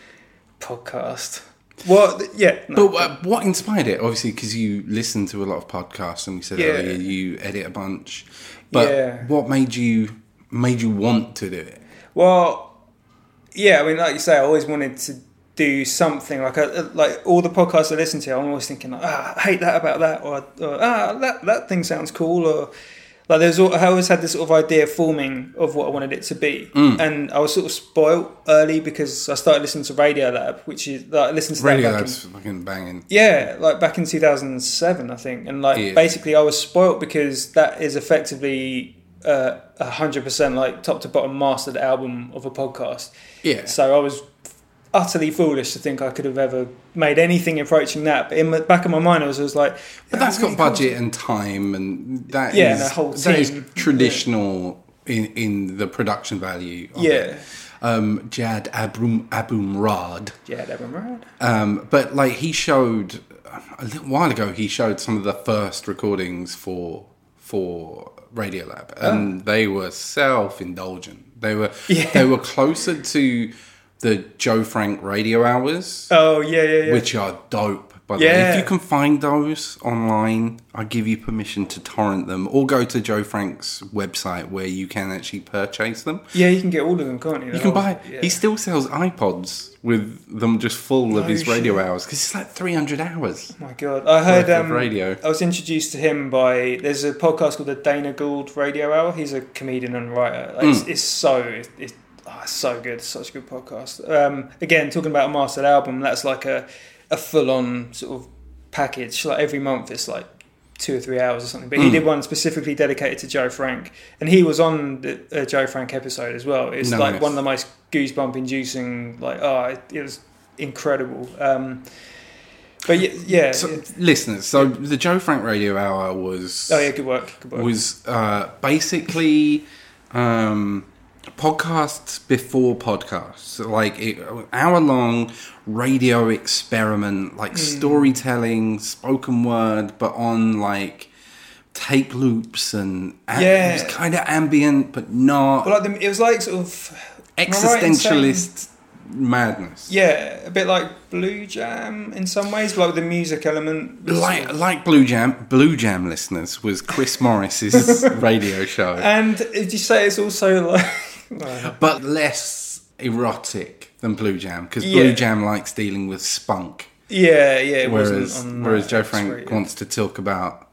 podcast. Well, yeah. No. But uh, what inspired it? Obviously, because you listen to a lot of podcasts and we said Yeah. earlier you edit a bunch. But Yeah. what made you made you want to do it? Well... Yeah, I mean, like you say, I always wanted to do something like a, like all the podcasts I listen to. I'm always thinking, like, ah, I hate that about that, or, or ah, that that thing sounds cool, or like there's. All, I always had this sort of idea forming of what I wanted it to be, Mm. and I was sort of spoilt early because I started listening to Radiolab, which is like I listened to that back Radiolab's in, fucking banging. yeah, like back in two thousand seven, I think, and like Yeah. basically I was spoilt because that is effectively. A uh, hundred percent like top to bottom mastered album of a podcast. Yeah. So I was utterly foolish to think I could have ever made anything approaching that. But in the back of my mind, I was, I was like, But yeah, that's really got budget cool. and time, and that Yeah, is and a whole that is team. traditional in in the production value. Of Yeah. it. Um, Jad Abum Abumrad. Yeah, that one right. Um, but like he showed a little while ago, he showed some of the first recordings for for Radiolab, and Oh. they were self-indulgent. They were Yeah. they were closer to the Joe Frank radio hours, Oh yeah, yeah, yeah. which are dope. By the way, Yeah. if you can find those online, I give you permission to torrent them, or go to Joe Frank's website where you can actually purchase them. yeah, you can get all of them, can't you? You can buy. Yeah. He still sells iPods with them just full of Oh, his radio shit. hours because it's like three hundred hours. Oh my god, I heard worth of um, radio. I was introduced to him by there's a podcast called the Dana Gould Radio Hour. He's a comedian and writer. Like, It's, Mm. it's so it's, it's, oh, it's so good. It's such a good podcast. Um, again, talking about a mastered album, that's like a a full on sort of package. Like every month, it's like two or three hours or something. But he Mm. did one specifically dedicated to Joe Frank, and he was on the uh, Joe Frank episode as well. It's Nice. like one of the most goosebump inducing. Like oh, it, it was incredible. Um, but yeah, yeah. So, yeah. listeners, so the Joe Frank Radio Hour was Oh yeah, good work. Good work. was uh, basically um, podcasts before podcasts, like it, hour long radio experiment, like Hmm. storytelling, spoken word, but on like tape loops and and Yeah. it was kind of ambient, but not Well, like the, it was like sort of am I right in saying- existentialist madness. Yeah, a bit like Blue Jam in some ways, but like with the music element. was Like sort of- like Blue Jam, Blue Jam listeners was Chris Morris's radio show, and did you say it's also like? but less erotic than Blue Jam because Yeah. Blue Jam likes dealing with spunk, yeah, yeah. It whereas wasn't on whereas that Joe Frank X-rated. wants to talk about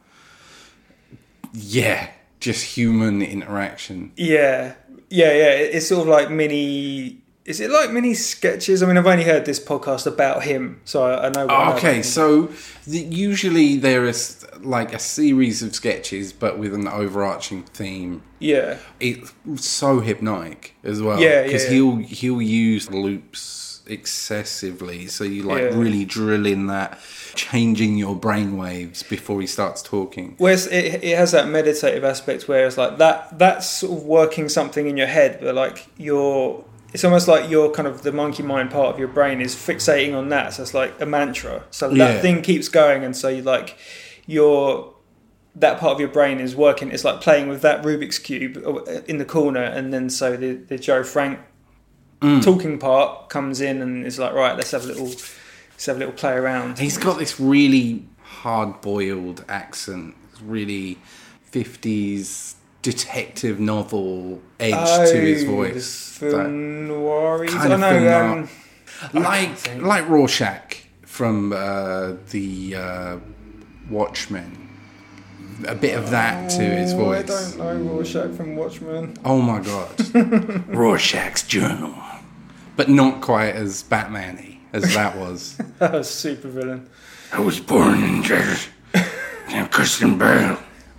yeah, just human interaction. Yeah, yeah, yeah. it- It's sort of like mini. Is it like mini sketches? I mean, I've only heard this podcast about him, so I, I know. What I know about Okay, him. so the, usually there is like a series of sketches, but with an overarching theme. yeah, It's so hypnotic as well. Yeah, yeah, because yeah. he'll he'll use loops excessively, so you like Yeah. really drill in that, changing your brain waves before he starts talking. whereas it, it has that meditative aspect where it's like that that's sort of working something in your head, but like you're it's almost like your kind of the monkey mind part of your brain is fixating on that, so it's like a mantra, so that Yeah. thing keeps going, and so you like your that part of your brain is working. It's like playing with that Rubik's cube in the corner, and then so the, the Joe Frank talking part comes in and is like, right, let's have a little let's have a little play around. He's got this really hard-boiled accent, really fifties detective novel edge to his voice. Oh, film noir. kind I of know. film noir. Um, like think. like Rorschach from uh, the uh, Watchmen. A bit of that to his oh, voice. I don't know Rorschach from Watchmen. Oh my god. Rorschach's Journal. But not quite as Batman-y as that was. That was super villain. I was born in desert. Christian Bale.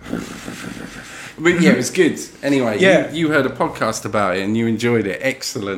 But yeah, it was good. Anyway, Yeah. you, you heard a podcast about it and you enjoyed it. Excellent.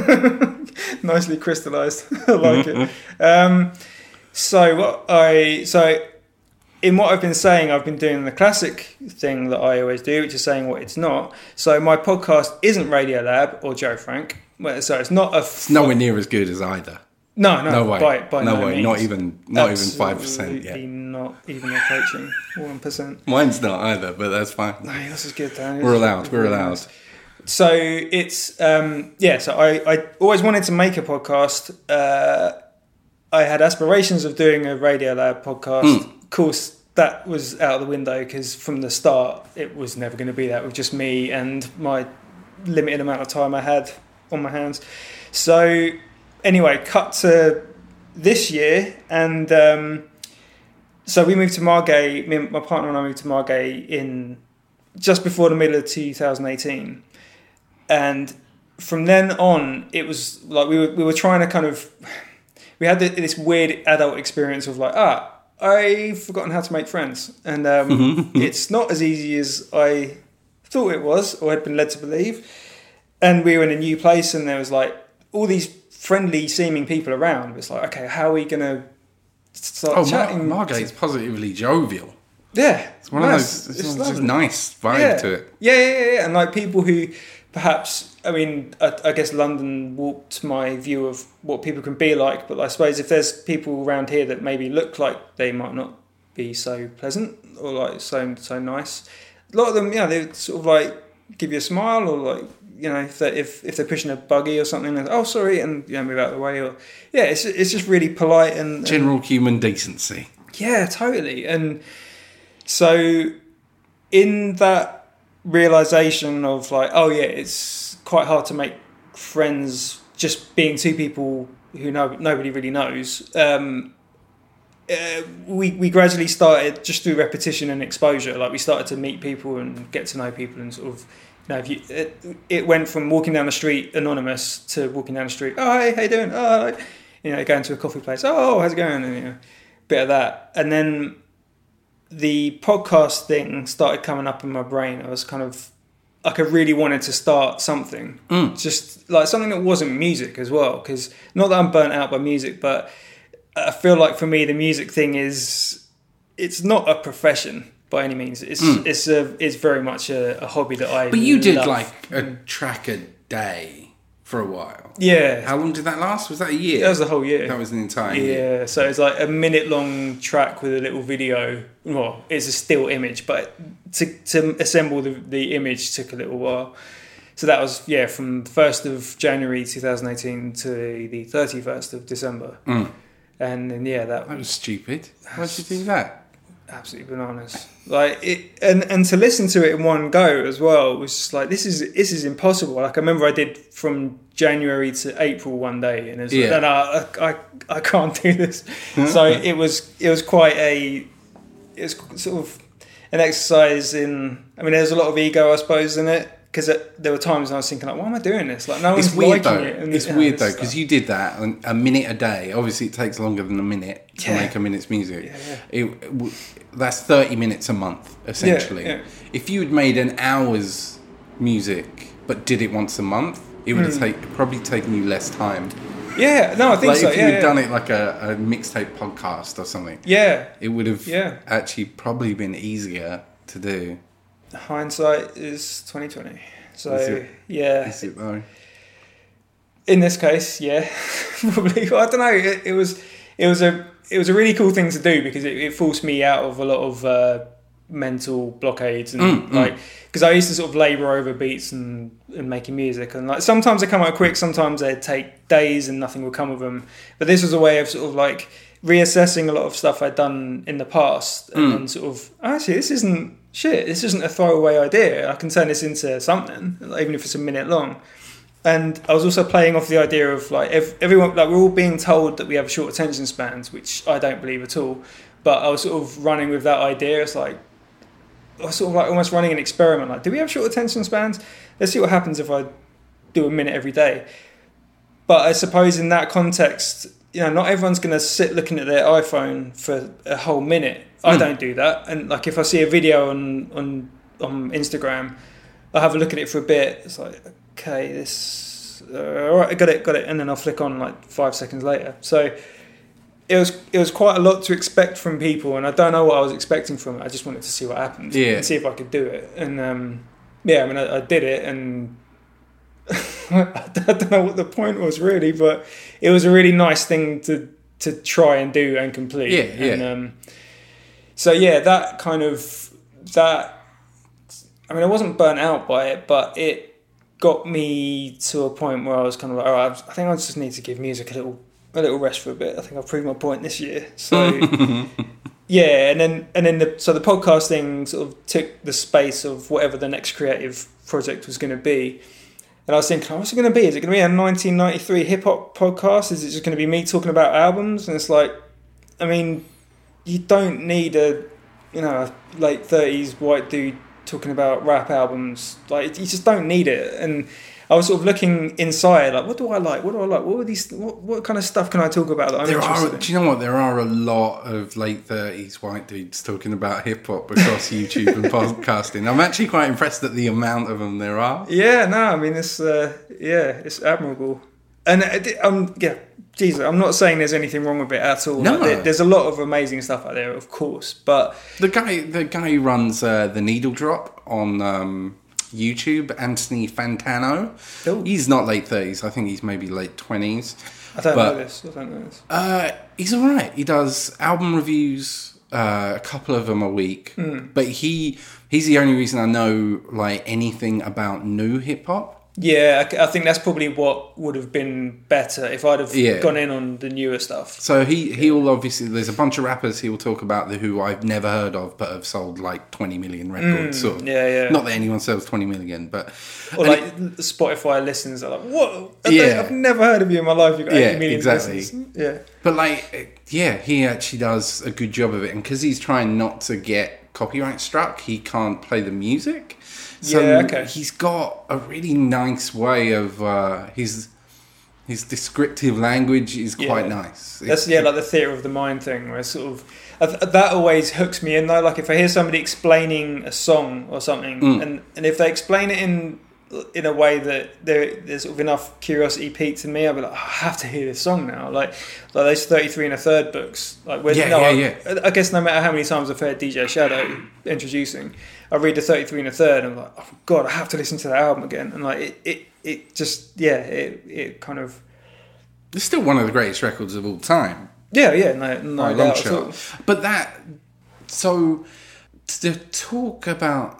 Nicely crystallised. I like it. Um, so what I so in what I've been saying, I've been doing the classic thing that I always do, which is saying what it's not. So my podcast isn't Radiolab or Joe Frank. Well, so it's not a. F- It's nowhere near as good as either. No, no, No way. By, by no, no way. means. Not even. Not even Absolutely five percent yet. Not even approaching one percent. Mine's not either, but that's fine. No, yours is good, Dan. We're allowed. We're allowed. So it's um, yeah. So I, I always wanted to make a podcast. Uh, I had aspirations of doing a Radiolab podcast. Mm. Of course, that was out of the window because from the start it was never going to be that with just me and my limited amount of time I had on my hands. So anyway, cut to this year, and um, so we moved to Margate. Me and my partner and I moved to Margate in just before the middle of two thousand eighteen, and from then on, it was like we were we were trying to kind of we had this weird adult experience of like ah I've forgotten how to make friends, and um, it's not as easy as I thought it was or had been led to believe. And we were in a new place, and there was like all these friendly seeming people around. It's like, okay, how are we gonna start Oh, chatting? Mar- Margate's positively jovial. Yeah, It's one of nice. those. It's, it's lovely. just nice vibe yeah. to it. Yeah, yeah, yeah, yeah. And like people who perhaps, I mean, I, I guess London warped my view of what people can be like. But I suppose if there's people around here that maybe look like they might not be so pleasant or like so so nice, a lot of them, yeah, they sort of like give you a smile or like. You know, if they're, if if they're pushing a buggy or something, they're, oh sorry, and you know, move out of the way. Or yeah, it's it's just really polite and, and General human decency. yeah, totally. And so in that realization of like, oh yeah, it's quite hard to make friends just being two people who no, nobody really knows. Um, uh, we we gradually started just through repetition and exposure. Like we started to meet people and get to know people and sort of. You know, if you, it, it went from walking down the street anonymous to walking down the street. Oh, hey, how you doing? Oh, like, you know, going to a coffee place. Oh, how's it going? And you know, bit of that, and then the podcast thing started coming up in my brain. I was kind of like, I really wanted to start something, Mm. just like something that wasn't music as well. Because not that I'm burnt out by music, but I feel like for me the music thing is it's not a profession. By any means, it's Mm. it's a it's very much a, a hobby that I. But you did love. like a track a day for a while. Yeah. How long did that last? Was that a year? That was the whole year. That was an entire yeah. year. So it's like a minute long track with a little video. Well, it's a still image, but to to assemble the the image took a little while. So that was yeah from the first of January two thousand eighteen to the thirty first of December. Mm. And then yeah that That was stupid. Why'd you do that? absolutely bananas. Like it, and and to listen to it in one go as well was just like this is this is impossible. Like I remember I did from January to April one day, and, it was, Yeah. and I, I I can't do this. So it was it was quite a it was sort of an exercise in. I mean, there's a lot of ego, I suppose, in it. Because there were times when I was thinking, like, why am I doing this? Like, no one's It's weird liking though. it. And, It's you know, weird this though stuff. because you did that and a minute a day. Obviously, it takes longer than a minute to Yeah. make a minute's music. Yeah, yeah. It, w- that's thirty minutes a month essentially. Yeah, yeah. If you had made an hour's music but did it once a month, it would have Hmm. take, probably taken you less time. Yeah, no, I think Like so. if you yeah, had yeah. done it like a, a mixtape podcast or something, Yeah. it would have Yeah. actually probably been easier to do. Hindsight is twenty twenty. So Is it? yeah, Is it though? in this case, yeah, probably. Well, I don't know. It, it was it was a it was a really cool thing to do because it, it forced me out of a lot of uh, mental blockades and Mm, mm. like because I used to sort of labour over beats and, and making music and like sometimes they come out quick, sometimes they take days and nothing will come of them. But this was a way of sort of like reassessing a lot of stuff I'd done in the past and Mm. then sort of actually this isn't shit. This isn't a throwaway idea. I can turn this into something, even if it's a minute long. And I was also playing off the idea of like ev- everyone, like we're all being told that we have short attention spans, which I don't believe at all. But I was sort of running with that idea. It's like I was sort of like almost running an experiment. Like, do we have short attention spans? Let's see what happens if I do a minute every day. But I suppose in that context, you know, not everyone's going to sit looking at their iPhone for a whole minute I Mm. don't do that. And like if I see a video on on on Instagram, I have a look at it for a bit. It's like, okay, this uh, all right, I got it, got it, and then I'll flick on like five seconds later. So it was it was quite a lot to expect from people, and I don't know what I was expecting from it. I just wanted to see what happened Yeah. and see if I could do it. And um, yeah, I mean, I, I did it, and I don't know what the point was really, but it was a really nice thing to to try and do and complete. Yeah, yeah. And, um, so yeah, that kind of that. I mean, I wasn't burnt out by it, but it got me to a point where I was kind of like, all right, I think I just need to give music a little a little rest for a bit. I think I've proved my point this year. So yeah, and then and then the so the podcast thing sort of took the space of whatever the next creative project was going to be. And I was thinking, oh, what's it going to be? Is it going to be a nineteen ninety-three hip hop podcast? Is it just going to be me talking about albums? And it's like, I mean, you don't need a, you know, a late thirties white dude talking about rap albums. Like, you just don't need it. And I was sort of looking inside, like, what do I like? What do I like? What are these? What, what kind of stuff can I talk about that I'm There interested are, in? do you know what? There are a lot of late thirties white dudes talking about hip hop across YouTube and podcasting. I'm actually quite impressed at the amount of them there are. Yeah, no, I mean, it's uh, yeah, it's admirable. And uh, um, yeah, Jesus, I'm not saying there's anything wrong with it at all. No. Like, there, there's a lot of amazing stuff out there, of course, but The guy, the guy who runs uh, the Needle Drop on um, YouTube, Anthony Fantano. Ooh. He's not late thirties. I think he's maybe late twenties. I don't But- know this. I don't know this. Uh, he's all right. He does album reviews, uh, a couple of them a week. Hmm. But he he's the only reason I know like anything about new hip hop. Yeah, I, I think that's probably what would have been better if I'd have Yeah. gone in on the newer stuff. So he he'll obviously there's a bunch of rappers he'll talk about the who I've never heard of but have sold like twenty million records. sort of. Hmm. yeah, yeah. Not that anyone sells twenty million, but Or and like it- Spotify listens are like, what? I Yeah. don't- I've never heard of you in my life. You've got Yeah, eighty million exactly. listeners. Yeah. But like, yeah, he actually does a good job of it, and because he's trying not to get copyright struck, he can't play the music. So Yeah, okay. he's got a really nice way of uh, his his descriptive language is quite Yeah. nice. That's It's- yeah, like the theatre of the mind thing, where it's sort of I th- that always hooks me in though. Like if I hear somebody explaining a song or something, Mm. and, and if they explain it in in a way that there, there's sort of enough curiosity piqued in me, I'll be like, oh, I have to hear this song now. Like like those thirty-three and a third books. Like where, Yeah, no, yeah, I, I guess no matter how many times I've heard D J Shadow introducing, I read the thirty-three and a third, and I'm like, oh God, I have to listen to that album again. And like it it, it just yeah, it it kind of. It's still one of the greatest records of all time. Yeah, yeah, no, no by a long doubt at all. shot. But that, so to talk about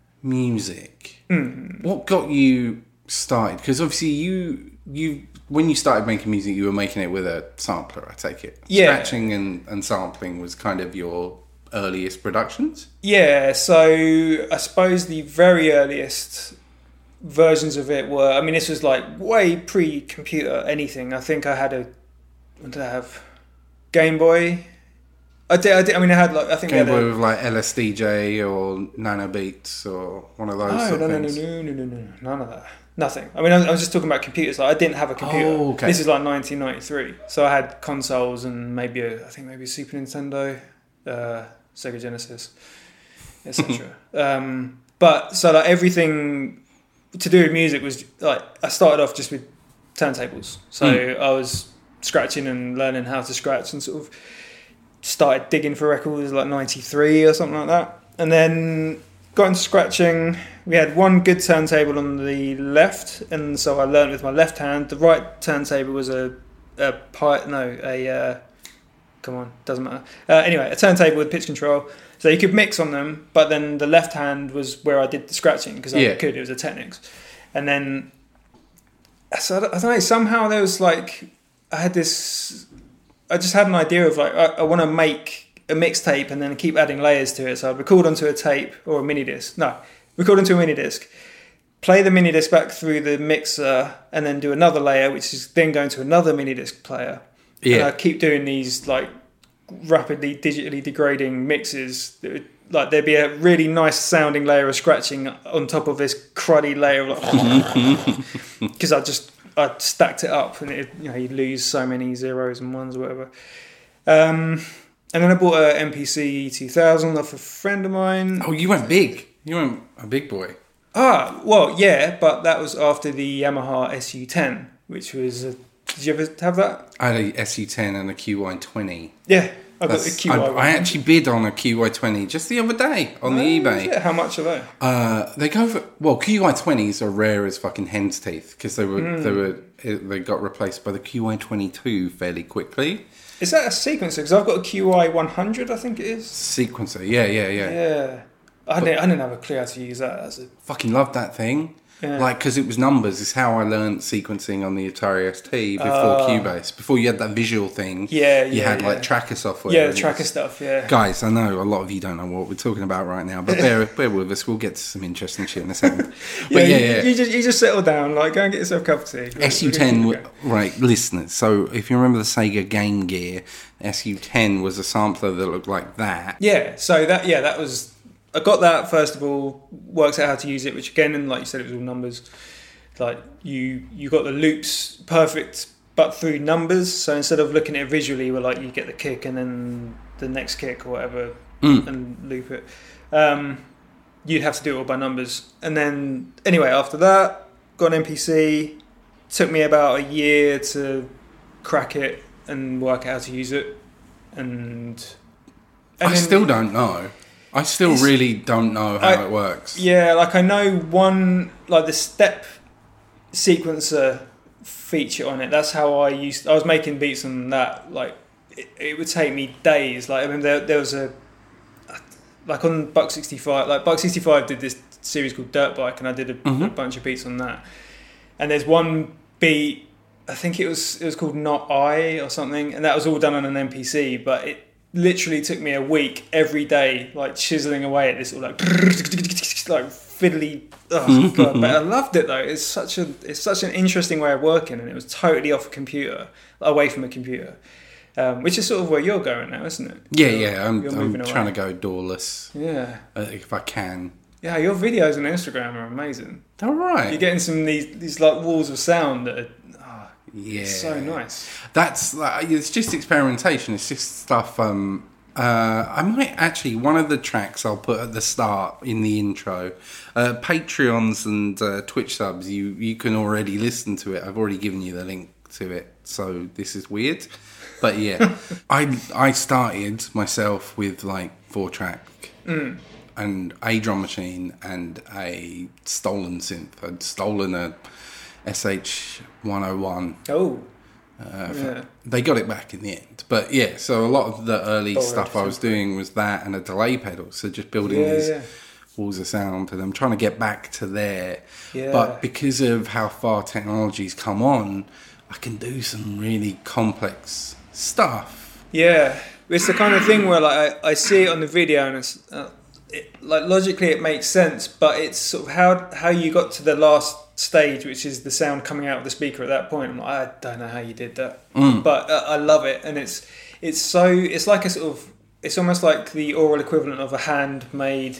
music, Hmm. what got you started? Because obviously you you when you started making music, you were making it with a sampler. I take it. Yeah. Scratching and, and sampling was kind of your earliest productions. Yeah, so I suppose the very earliest versions of it were, I mean, this was like way pre-computer anything. I think I had a, what did I have? Game Boy. I did, I did, I mean, I had like, I think Game I had Boy a, with like L S D J or Nano Beats or one of those no, sort no, of no, no, things. no, no, no, no, none of that. Nothing. I mean, I was just talking about computers. Like, I didn't have a computer. Oh, okay. This is like nineteen ninety-three. So I had consoles and maybe a, I think maybe a Super Nintendo, uh, Sega Genesis, et cetera. um, but so like everything to do with music was like I started off just with turntables. So Mm. I was scratching and learning how to scratch and sort of started digging for records like ninety-three or something like that. And then got into scratching. We had one good turntable on the left, and so I learned with my left hand. The right turntable was a, a pi- no, a, uh, come on, doesn't matter. Uh, anyway, a turntable with pitch control. So you could mix on them, but then the left hand was where I did the scratching because I Yeah. could, it was a Technics. And then, so I don't, I don't know, somehow there was like, I had this, I just had an idea of like, I, I want to make a mixtape and then keep adding layers to it. So I'd record onto a tape or a mini disc. No, record onto a mini disc, play the mini disc back through the mixer, and then do another layer, which is then going to another mini disc player. Yeah. And I keep doing these like rapidly digitally degrading mixes. That would, like there'd be a really nice sounding layer of scratching on top of this cruddy layer of like, because I just I stacked it up and it, you know, you lose so many zeros and ones or whatever. Um, and then I bought a M P C two thousand off a friend of mine. Oh, you went big. You went a big boy. Ah, well, yeah, but that was after the Yamaha S U ten, which was... A, did you ever have that? I had a S U ten and a Q Y twenty. Yeah, I got the That's- Q Y I, one. I actually bid on a Q Y twenty just the other day on the Oh, eBay. yeah, how much are they? Uh, they go for well. Q Y twenties are rare as fucking hen's teeth because they were Mm. they were they got replaced by the Q Y twenty-two fairly quickly. Is that a sequencer? Because I've got a Q I one hundred, I think it is. Sequencer, yeah, yeah, yeah. Yeah. I didn't, I didn't have a clue how to use that. That's a, Fucking loved that thing. Yeah. Like, because it was numbers. It's how I learned sequencing on the Atari S T before Oh. Cubase. Before you had that visual thing. Yeah, You yeah, had like yeah. tracker software. yeah, the and tracker it's- stuff, yeah. Guys, I know a lot of you don't know what we're talking about right now, but bear, bear with us. We'll get to some interesting shit in a second. yeah, But yeah, you, yeah. You, just, you just settle down, like, go and get yourself a cup of tea. S U ten, w- right, listeners. So if you remember the Sega Game Gear, S U ten was a sampler that looked like that. Yeah, so that, yeah, that was... I got that, first of all, worked out how to use it, which again, and like you said, it was all numbers. Like, you you got the loops perfect, but through numbers. So instead of looking at it visually, where like you get the kick and then the next kick or whatever, Mm. and loop it, um, you'd have to do it all by numbers. And then, anyway, after that, got an M P C. Took me about a year to crack it and work out how to use it. And, and I then- still don't know. I still It's- really don't know how I- it works. Yeah, like I know one, like the step sequencer feature on it. That's how I used. I was making beats on that. Like it, it would take me days. Like I mean, there there was a like on Buck sixty-five. Like Buck sixty-five did this series called Dirt Bike, and I did a, Mhm. a bunch of beats on that. And there's one beat. I think it was it was called Not I or something, and that was all done on an M P C. But it literally took me a week every day, like chiseling away at this, all like like fiddly. Oh god! But I loved it though. It's such a it's such an interesting way of working, and it was totally off a computer, away from a computer, um, which is sort of where you're going now, isn't it? Yeah, You're- yeah. I'm, you're I'm moving trying away. to go doorless Yeah, uh, if I can. yeah. Your videos on Instagram are amazing. They're all right. You're getting some these these like walls of sound that are oh, Yeah, so nice. That's like, it's just experimentation. It's just stuff. Um, uh, I might actually one of the tracks I'll put at the start in the intro. Uh, Patreons and uh, Twitch subs, you you can already listen to it. I've already given you the link to it, so this is weird. But yeah, I I started myself with like four track. Mm. And a drum machine and a stolen synth. I'd stolen a S H one oh one. Oh, Uh, yeah. They got it back in the end. But yeah, so a lot of the early Borrowed stuff I was doing was that and a delay pedal. So just building Yeah, these yeah. walls of sound, and I'm trying to get back to there. Yeah. But because of how far technology's come on, I can do some really complex stuff. Yeah, it's the kind of thing where like I, I see it on the video and it's uh, it, like logically it makes sense, but it's sort of how how you got to the last stage, which is the sound coming out of the speaker at that point. I'm like, I don't know how you did that, Mm. but uh, I love it, and it's it's so it's like a sort of it's almost like the oral equivalent of a handmade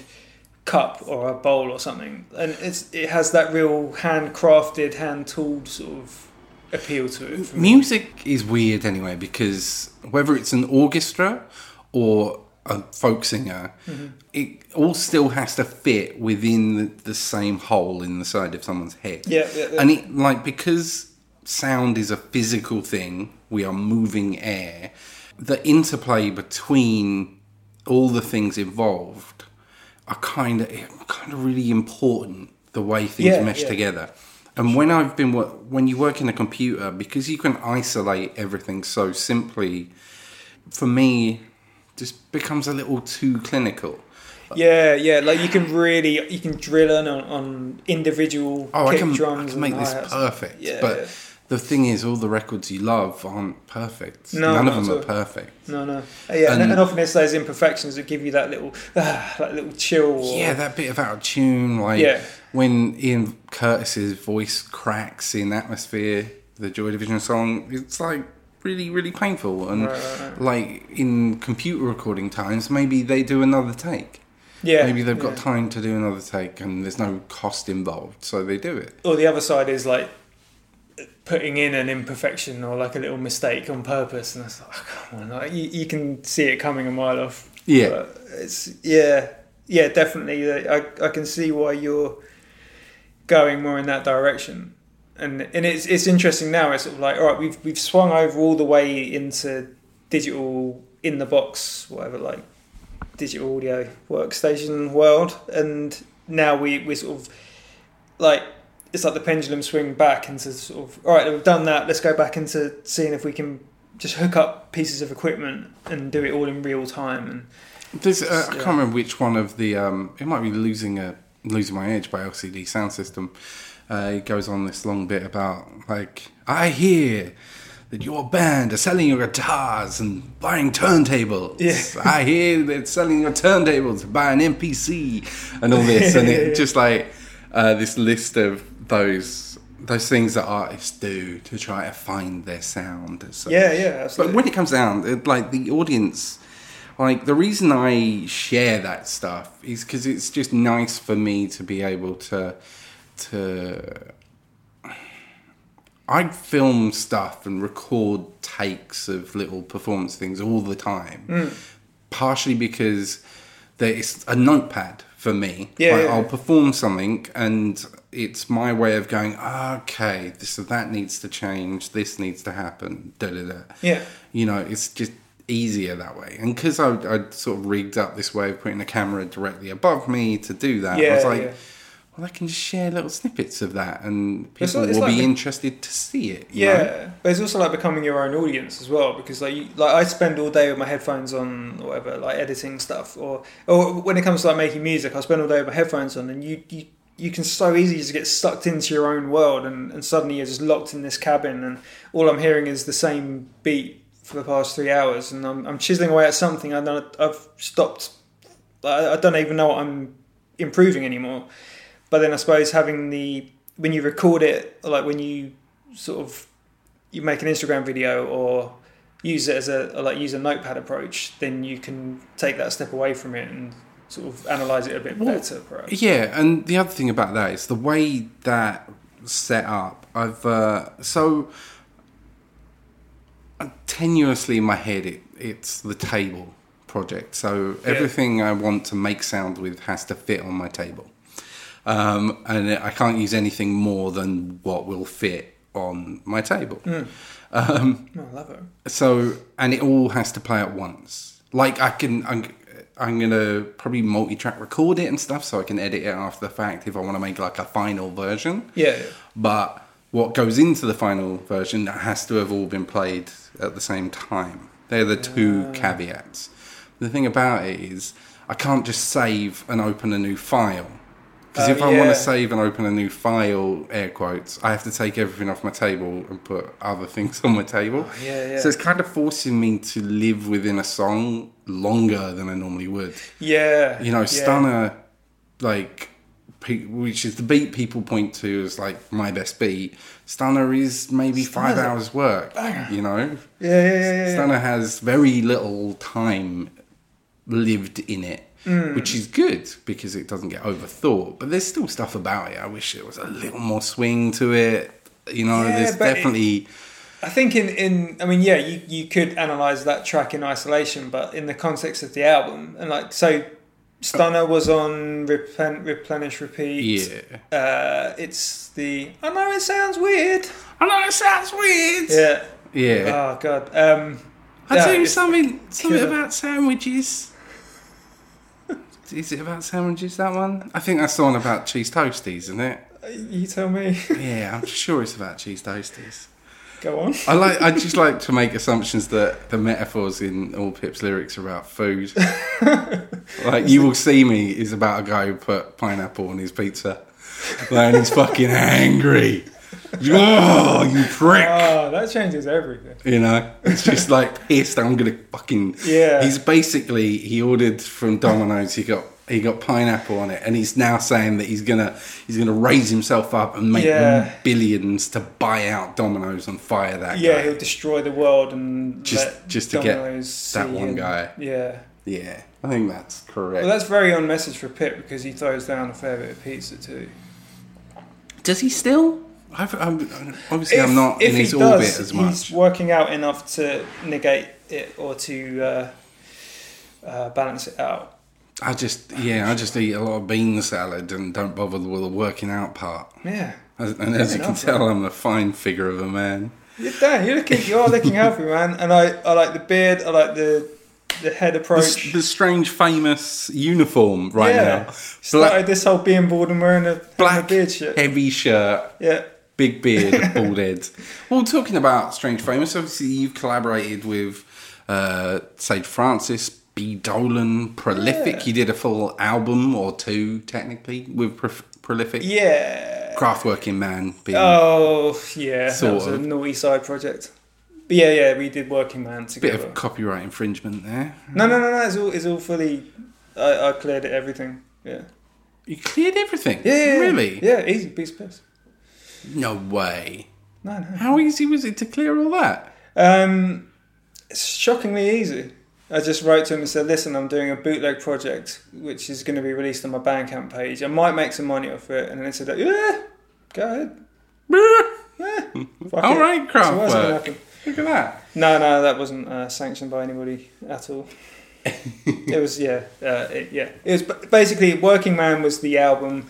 cup or a bowl or something, and it's it has that real handcrafted, hand tooled sort of appeal to it. For me. Music is weird anyway, because whether it's an orchestra or a folk singer, Mm-hmm. it all still has to fit within the, the same hole in the side of someone's head. Yeah, yeah, yeah. And it, like, because sound is a physical thing, we are moving air, the interplay between all the things involved are kind of kind of really important, the way things Yeah, mesh yeah. together. And when I've been wo- when you work in a computer, because you can isolate everything so simply, for me, just becomes a little too clinical. Yeah, yeah, like you can really you can drill in on, on individual Oh, I kick can, drums I can and make this hi-hats. perfect. Yeah, but yeah. the thing is, all the records you love aren't perfect. No, None of not them at are all. perfect. No, no, Uh, yeah, and, And- and often it's those imperfections that give you that little, ah, that little chill. Or, Yeah, that bit of out of tune, like Yeah. when Ian Curtis's voice cracks in Atmosphere, the Joy Division song, it's like really, really painful. And Right, right, right. like in computer recording times, maybe they do another take. yeah, Maybe they've got yeah. time to do another take and there's no cost involved, so they do it. Or the other side is like putting in an imperfection or like a little mistake on purpose, and I was like, oh, come on, like, you, you can see it coming a mile off. Yeah, but it's yeah, yeah, definitely. I I can see why you're going more in that direction, and and it's it's interesting now. It's sort of like, all right, we've we've swung over all the way into digital in the box, whatever, like digital audio workstation world, and now we we sort of like. It's like the pendulum swing back into sort of, all right, we've done that, let's go back into seeing if we can just hook up pieces of equipment and do it all in real time. And There's, uh, I can't remember which one of the, um, it might be Losing a Losing My Edge by L C D Sound System. Uh, it goes on this long bit about, like, I hear that your band are selling your guitars and buying turntables. Yeah. I hear that selling your turntables to buy an M P C and all this. And it just like, uh, this list of those those things that artists do to try to find their sound. So, yeah, yeah, absolutely. but when it comes down, it, like the audience, like the reason I share that stuff is because it's just nice for me to be able to to. I film stuff and record takes of little performance things all the time, mm. partially because there is a notepad for me. Yeah, like, yeah, I'll yeah. perform something and it's my way of going, okay, this that needs to change, this needs to happen, da da da. Yeah. You know, it's just easier that way. And because I I sort of rigged up this way of putting a camera directly above me to do that, Yeah, I was like, yeah. well, I can just share little snippets of that and It's people like- it's will like be the- interested to see it. you Yeah, know? but it's also like becoming your own audience as well, because like you, like I spend all day with my headphones on or whatever, like editing stuff, or or when it comes to like making music, I spend all day with my headphones on, and you you, you can so easily just get sucked into your own world, and, and suddenly you're just locked in this cabin, and all I'm hearing is the same beat for the past three hours, and I'm I'm chiseling away at something. I don't, I've stopped. I, I don't even know what I'm improving anymore. But then I suppose having the, when you record it, like when you sort of, you make an Instagram video or use it as a, or like use a notepad approach, then you can take that step away from it and sort of analyse it a bit Well, better, perhaps. Yeah, and the other thing about that is the way that set up. I've uh, so tenuously in my head, it, it's the table project. So Yeah. everything I want to make sound with has to fit on my table, um, and I can't use anything more than what will fit on my table. Mm. Um, Oh, I love it. So, and it all has to play at once. Like I can, I'm, I'm gonna probably multi-track record it and stuff, so I can edit it after the fact if I want to make like a final version. Yeah. But what goes into the final version has to have all been played at the same time. They're the two Ah. caveats. The thing about it is, I can't just save and open a new file. Because Oh, if I yeah. want to save and open a new file, air quotes, I have to take everything off my table and put other things on my table. Oh, yeah, yeah. So it's kind of forcing me to live within a song longer than I normally would. Yeah. You know, yeah. Stunner, like, pe- which is the beat people point to as like my best beat. Stunner is maybe five Stunner's a hours work. You know, Yeah, yeah, yeah, yeah, yeah. Stunner has very little time lived in it, Mm. which is good because it doesn't get overthought. But there's still stuff about it. I wish there was a little more swing to it. You know, Yeah, there's but it- definitely. I think in, in I mean, yeah, you, you could analyse that track in isolation, but in the context of the album, and like, so Stunner was on Replen- Replenish Repeat. Yeah. Uh, it's the, I know it sounds weird. I know it sounds weird. Yeah. Yeah. Oh, God. Um, I'll yeah, tell you it's- something, something killer. about sandwiches. Is it about sandwiches, that one? I think that's the one about cheese toasties, isn't it? You tell me. Yeah, I'm sure it's about cheese toasties. Go on. I like. I just like to make assumptions that the metaphors in all Pip's lyrics are about food. Like, You Will See Me is about a guy who put pineapple on his pizza. Like, and he's fucking angry. Oh, you prick. Oh, that changes everything. You know, it's just like pissed. I'm gonna fucking. Yeah. He's basically he ordered from Domino's. He got he got pineapple on it, and he's now saying that he's gonna he's gonna raise himself up and make Yeah. billions to buy out Domino's and fire that Yeah, guy. he'll destroy the world and Just- let just to get Domino's that see one him. guy. Yeah. Yeah, I think that's correct. Well, that's very on message for Pip because he throws down a fair bit of pizza too. Does he still? I've, I'm, obviously, If, I'm not if in his he does, orbit as much. He's working out enough to negate it or to uh, uh, balance it out. I just, yeah, I just eat a lot of bean salad and don't bother with the working out part. Yeah. As, and as you can enough, tell, right? I'm a fine figure of a man. You're, Dan, you're looking, you are looking healthy, man. And I, I like the beard. I like the the head The, approach. the strange, famous uniform right yeah. now. Started Black, this whole being bored and wearing a, black a beard shit. heavy shirt. Yeah. Big beard, bald head. Well, talking about Strange Famous, obviously you've collaborated with uh, Sage Francis, B. Dolan, Prolific. Yeah. You did a full album or two, technically, with Pro- Prolific. Yeah. Craftworking Man being Oh, yeah. Sort that was of. a naughty side project. But yeah, yeah, we did Working Man a bit together. of copyright infringement there. No, no, no, no. It's all, it's all fully. I, I cleared it, everything. Yeah. You cleared everything? Yeah, yeah, yeah. Really? Yeah, easy piece of piss. No way. No, no. How easy was it to clear all that? Um, it's shockingly easy. I just wrote to him and said, "Listen, I'm doing a bootleg project which is going to be released on my Bandcamp page. I might make some money off it." And then he said, "Yeah, go ahead. Yeah, fuck All it. right, So what's gonna Kraftwerk. happen?" Look at that. No, no, that wasn't uh, sanctioned by anybody at all. It was, yeah, uh, it, yeah. It was b- basically Working Man was the album.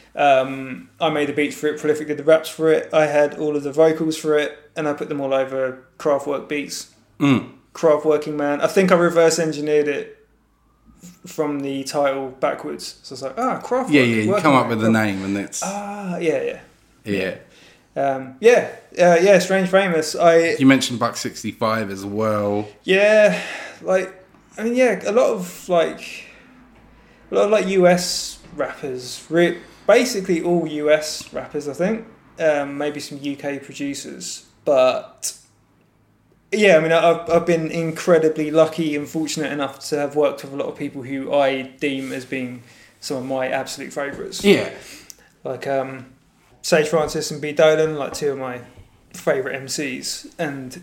Um, I made the beats for it. Prolific did the raps for it. I had all of the vocals for it, and I put them all over Kraftwerk beats. Mm. Craft Working Man. I think I reverse engineered it f- from the title backwards. So it's like, ah, Kraftwerk. Yeah, yeah, you Working come up Man. with the Cool. name and it's... Ah, yeah, yeah. yeah. Um, yeah, uh, yeah, Strange Famous. I You mentioned Buck sixty-five as well. Yeah, like, I mean, yeah, a lot of, like, a lot of, like, U S rappers, re- basically all U S rappers, I think, um, maybe some U K producers, but, yeah, I mean, I've, I've been incredibly lucky and fortunate enough to have worked with a lot of people who I deem as being some of my absolute favourites. Yeah. Like, um, Sage Francis and B. Dolan, like, two of my favourite M Cs, and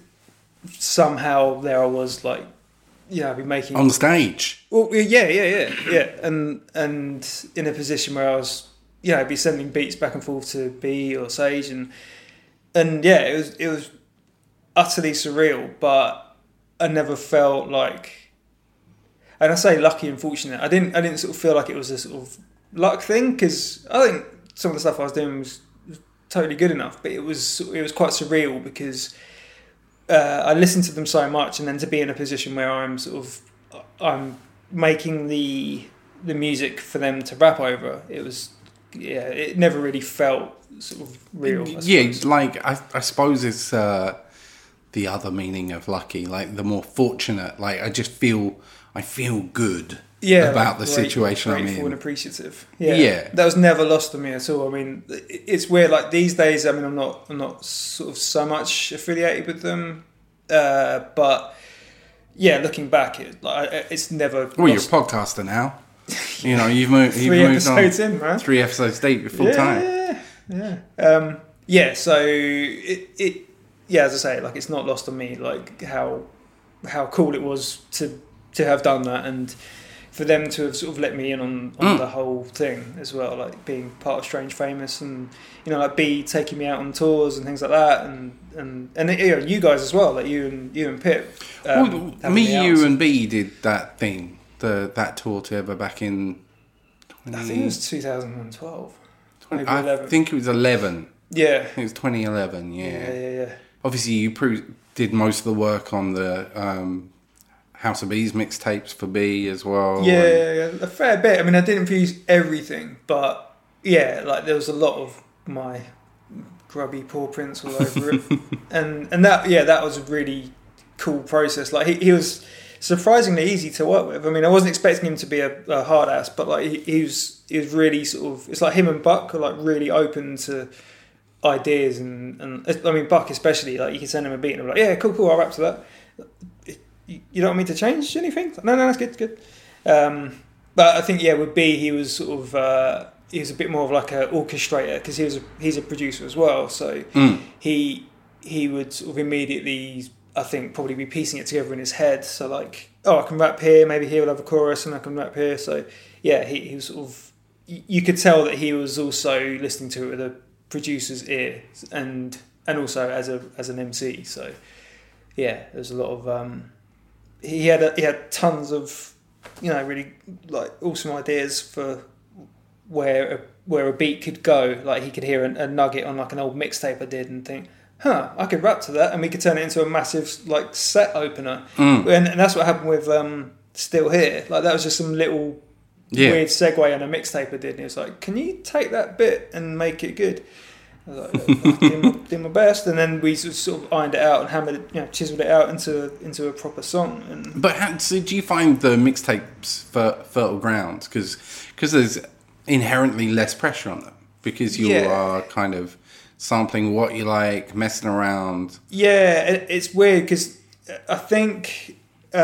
somehow there I was, like, yeah, I'd be making On stage. well, yeah, yeah, yeah, yeah, and and in a position where I was, yeah, I'd be sending beats back and forth to B or Sage, and and yeah, it was it was utterly surreal, but I never felt like, and I say lucky and fortunate. I didn't I didn't sort of feel like it was a sort of luck thing, because I think some of the stuff I was doing was, was totally good enough, but it was it was quite surreal because. Uh, I listened to them so much, and then to be in a position where I'm sort of I'm making the the music for them to rap over, it was yeah, it never really felt sort of real. I Yeah, suppose. like, I, I suppose it's uh, the other meaning of lucky, like the more fortunate. Like, I just feel, I feel good yeah, about like, the great- situation I'm grateful and in. appreciative. Yeah. Yeah. That was never lost on me at all. I mean, it- it's weird. Like these days, I mean, I'm not I'm not sort of so much affiliated with them, uh, but yeah, looking back, it like it's never. Well, you're a lost- podcaster now. You know, you've moved, you've Three moved on. episodes in, man. Three episodes deep, you're full yeah, time. Yeah, yeah, yeah. Um, yeah. So it, it, yeah, as I say, like it's not lost on me, like how how cool it was to to have done that, and for them to have sort of let me in on, on Mm. the whole thing as well, like being part of Strange Famous, and you know, like B taking me out on tours and things like that, and and and you know, you guys as well, like you and you and Pip. Um, Well, having me, out. you, and B did that thing, the that tour together back in. I think it was two thousand twelve. Maybe I eleven. think it was eleven. Yeah. I think it was twenty eleven. Yeah. Yeah, yeah, yeah. Obviously, you pro- did most of the work on the um, House of Bees mixtapes for B as well. Yeah, and- yeah, yeah, a fair bit. I mean, I didn't produce everything, but yeah, like there was a lot of my grubby paw prints all over it, and and that yeah, that was a really cool process. Like he, he was surprisingly easy to work with. I mean, I wasn't expecting him to be a, a hard ass, but like he, he was he was really sort of. It's like him and Buck are like really open to ideas, and and I mean Buck especially. Like you can send him a beat and I'm like, yeah, cool, cool, I'll rap to that. You, you don't want me to change anything? No, no, that's good, good. Um, but I think yeah, with B, he was sort of uh, he was a bit more of like an orchestrator because he was a, he's a producer as well. So Mm. he he would sort of immediately, I think, probably be piecing it together in his head. So like, oh, I can rap here, maybe here we'll have a chorus, and I can rap here. So yeah, he, he was sort of. You could tell that he was also listening to it with a producer's ear, and and also as a as an M C. So yeah, there's a lot of um, he had a, he had tons of, you know, really like awesome ideas for where a, where a beat could go. Like he could hear a, a nugget on like an old mixtape I did and think, huh, I could rap to that, and we could turn it into a massive like set opener. Mm. And, and that's what happened with um, Still Here. Like that was just some little yeah. weird segue on a mixtape I did, and it was like, can you take that bit and make it good? I was like, I did, my, did my best, and then we sort of ironed it out and hammered it, you know, chiseled it out into into a proper song. And but how, so do you find the mixtapes fer- fertile ground? Because there's inherently less pressure on them because you yeah. are kind of sampling what you like, messing around. Yeah, it, it's weird because I think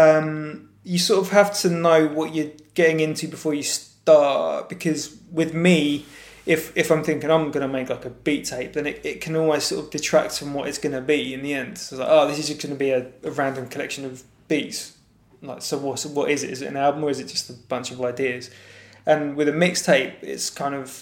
um, you sort of have to know what you're getting into before you start. Because with me, if if I'm thinking I'm going to make like a beat tape, then it, it can almost sort of detract from what it's going to be in the end. So it's like, oh, this is just going to be a, a random collection of beats. Like, so what, so what is it? Is it an album or is it just a bunch of ideas? And with a mixtape, it's kind of,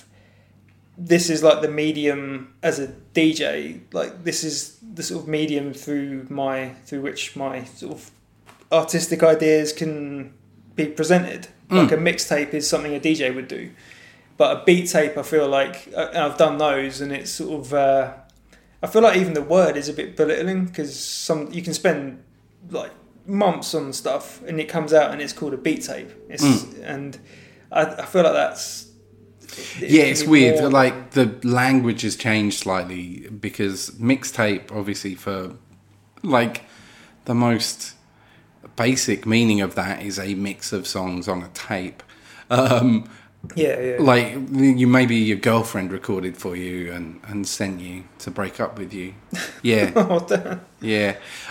this is like the medium as a D J. Like this is the sort of medium through my through which my sort of artistic ideas can be presented. Mm. Like a mixtape is something a D J would do. But a beat tape, I feel like, and I've done those, and it's sort of, uh, I feel like even the word is a bit belittling because some you can spend like months on stuff, and it comes out and it's called a beat tape. It's, mm. And I, I feel like that's it, yeah, it's weird. More... Like the language has changed slightly because mixtape, obviously, for like the most basic meaning of that is a mix of songs on a tape. Um, Yeah, yeah. Like you, maybe your girlfriend recorded for you and, and sent you to break up with you. Yeah, oh, damn. Yeah.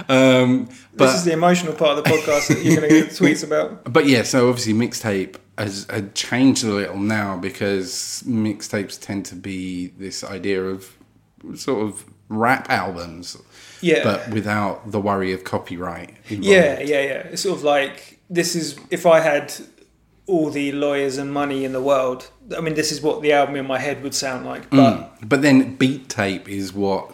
Um, but, this is the emotional part of the podcast that you're going to get tweets about. But yeah, so obviously mixtape has, has changed a little now because mixtapes tend to be this idea of sort of rap albums, yeah, but without the worry of copyright involved. Yeah, yeah, yeah. It's sort of like this is if I had all the lawyers and money in the world, I mean, this is what the album in my head would sound like. But mm. but then beat tape is what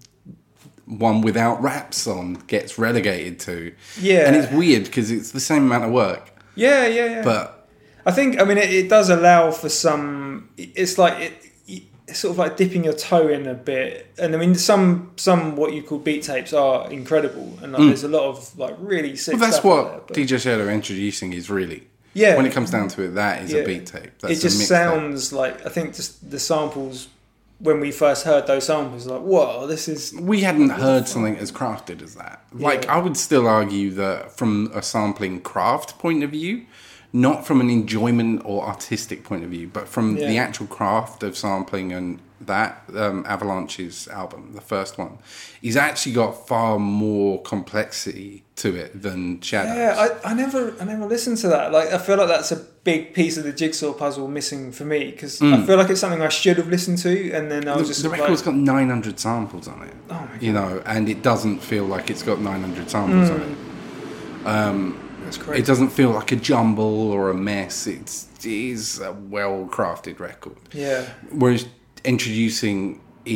one without raps on gets relegated to. Yeah. And it's weird because it's the same amount of work. Yeah, yeah, yeah. But I think, I mean, it, it does allow for some, it's like, it, it's sort of like dipping your toe in a bit. And I mean, some some what you call beat tapes are incredible. And like, mm. there's a lot of like really sick well, that's stuff what there, but... D J Shadow introducing is really. Yeah. When it comes down to it, that is yeah. a beat tape. That's it just a sounds tape. like, I think just the samples, when we first heard those samples, like, whoa, this is... We hadn't heard something as crafted as that. Like, yeah. I would still argue that from a sampling craft point of view, not from an enjoyment or artistic point of view, but from yeah. the actual craft of sampling and that, um, Avalanche's album, the first one, he's actually got far more complexity to it than Shadows. Yeah, I, I never I never listened to that. Like, I feel like that's a big piece of the jigsaw puzzle missing for me, because mm. I feel like it's something I should have listened to, and then I was the, just The like, record's got nine hundred samples on it. Oh my God. You know, and it doesn't feel like it's got nine hundred samples mm. on it. Um... Crazy. It doesn't feel like a jumble or a mess. It's, it is a well-crafted record. Yeah. Whereas introducing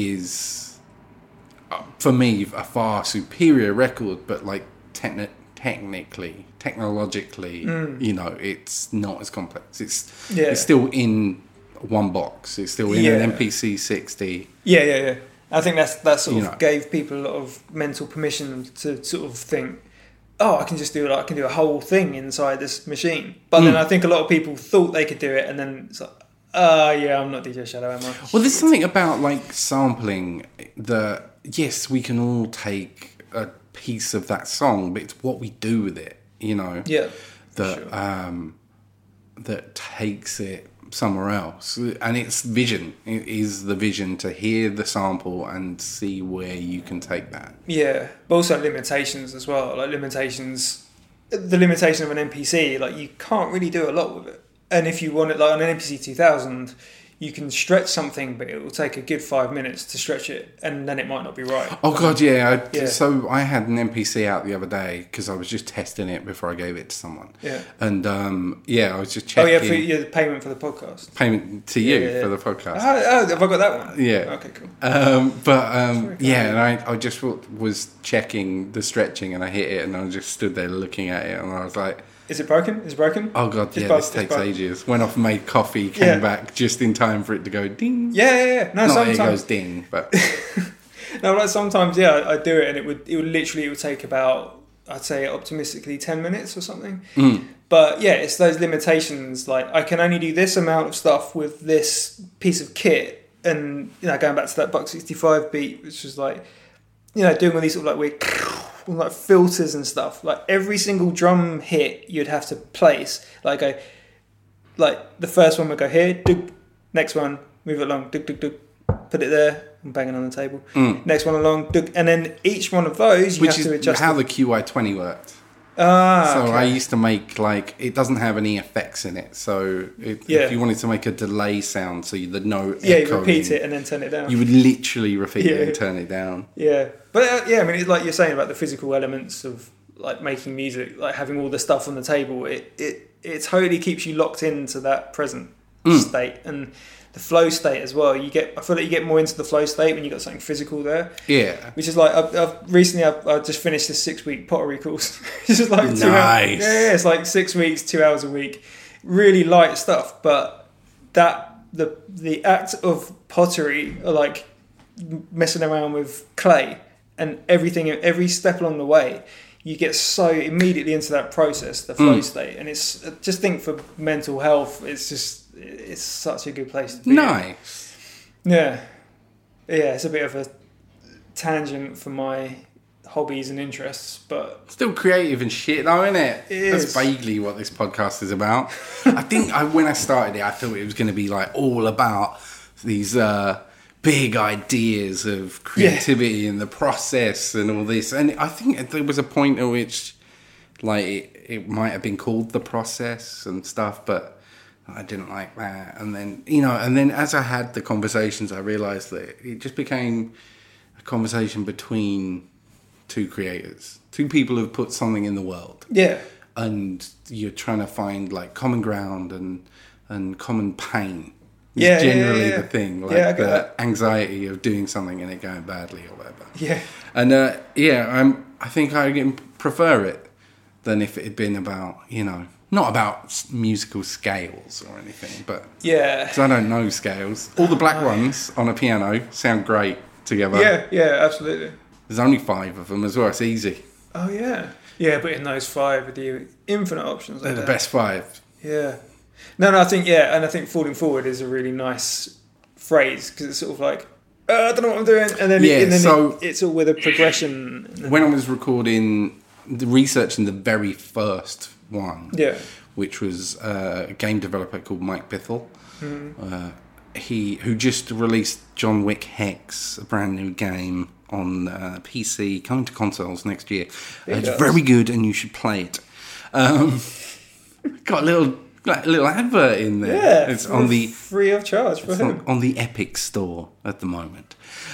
is, uh, for me, a far superior record, but like techni- technically, technologically, mm. you know, it's not as complex. It's yeah. it's still in one box. It's still in yeah. an M P C sixty. Yeah, yeah, yeah. I think that's that sort you of know. gave people a lot of mental permission to sort of think, oh, I can just do like I can do a whole thing inside this machine. But mm. then I think a lot of people thought they could do it, and then it's like, oh yeah, I'm not D J Shadow, am I? Well, there's something about like sampling that, yes, we can all take a piece of that song, but it's what we do with it, you know. Yeah. That sure. um, that takes it somewhere else, and it's vision. It is the vision to hear the sample and see where you can take that. Yeah, but also limitations as well. Like limitations, the limitation of an M P C. Like you can't really do a lot with it. And if you want it, like on an M P C two thousand, you can stretch something, but it will take a good five minutes to stretch it, and then it might not be right. Oh god, yeah. I, Yeah. So I had an N P C out the other day because I was just testing it before I gave it to someone. Yeah. And um, yeah, I was just Oh checking. yeah, for your payment for the podcast. Payment to you Yeah, yeah, for yeah. the podcast. Oh, oh, have I got that one? Yeah. Okay, cool. Um, but um, Sorry, yeah, and I, I just w- was checking the stretching, and I hit it, and I just stood there looking at it, and I was like, Is it broken? Is it broken? "Oh god, It's yeah, bug- this it's takes bug- ages." Went off and made coffee, came Yeah. back just in time for it to go ding. Yeah, yeah, yeah. No, Not that it sometimes. goes ding, but No, like sometimes, yeah, I do it, and it would, it would literally, it would take about, I'd say, optimistically, ten minutes or something. Mm. But yeah, it's those limitations. Like, I can only do this amount of stuff with this piece of kit, and you know, going back to that Buck sixty-five beat, which was like, you know, doing all these sort of like weird, like filters and stuff. Like every single drum hit, you'd have to place. Like, I, like the first one would go here, doop, next one, move it along, doop, doop, doop, put it there. I'm banging on the table. Mm. Next one along, doop, and then each one of those you which have to is adjust. how the, the Q Y twenty worked. ah, So okay. I used to make like it doesn't have any effects in it. So it, Yeah. if you wanted to make a delay sound, so you, the no yeah, you echoing, repeat it and then turn it down. you would literally repeat it Yeah. and turn it down. Yeah, but uh, yeah, I mean, it's like you're saying about the physical elements of like making music, like having all the stuff on the table. It it it totally keeps you locked into that present Mm. state and the flow state as well. You get, I feel like you get more into the flow state when you got something physical there. Yeah. Which is like I've, I've recently I've, I've just finished this six week pottery course. It's just like two Nice. hours. Yeah, yeah, it's like six weeks, two hours a week, really light stuff. But that the the act of pottery, or like messing around with clay and everything, every step along the way, you get so immediately into that process, the flow Mm. state, and it's just think for mental health. It's just it's such a good place to be. in. Nice. Yeah. Yeah, it's a bit of a tangent for my hobbies and interests, but Still creative and shit, though, isn't it? It That's is. vaguely what this podcast is about. I think I, when I started it, I thought it was going to be like all about these uh, big ideas of creativity and the process and all this. And I think there was a point at which, like, it, it might have been called The Process and stuff, but I didn't like that. And then, you know, and then as I had the conversations, I realised that it just became a conversation between two creators, two people who've put something in the world, yeah. and you're trying to find like common ground and and common pain. Is Yeah, yeah, generally yeah, yeah. the thing, like Yeah, I get the that. anxiety of doing something and it going badly or whatever. Yeah. And uh, yeah, I'm. I think I can prefer it than if it had been about, you know, not about s- musical scales or anything, but Yeah. because I don't know scales. All the black ones on a piano sound great together. Yeah, yeah, absolutely. There's only five of them as well. It's easy. Oh yeah. Yeah, but in those five with the infinite options. They're like the that. best five. Yeah. No, no, I think, yeah, and I think falling forward is a really nice phrase because it's sort of like, uh, I don't know what I'm doing. And then, Yeah, it, and then so- it, it's all with a progression. When I was recording, the researching the very first one, Yeah. which was uh, a game developer called Mike Bithell, Mm-hmm. uh, he who just released John Wick Hex, a brand new game on uh, P C, coming to consoles next year. Uh, it's does. very good, and you should play it. Um, got a little like a little advert in there. Yeah. It's for on the free of charge for It's him. on, on the Epic Store at the moment.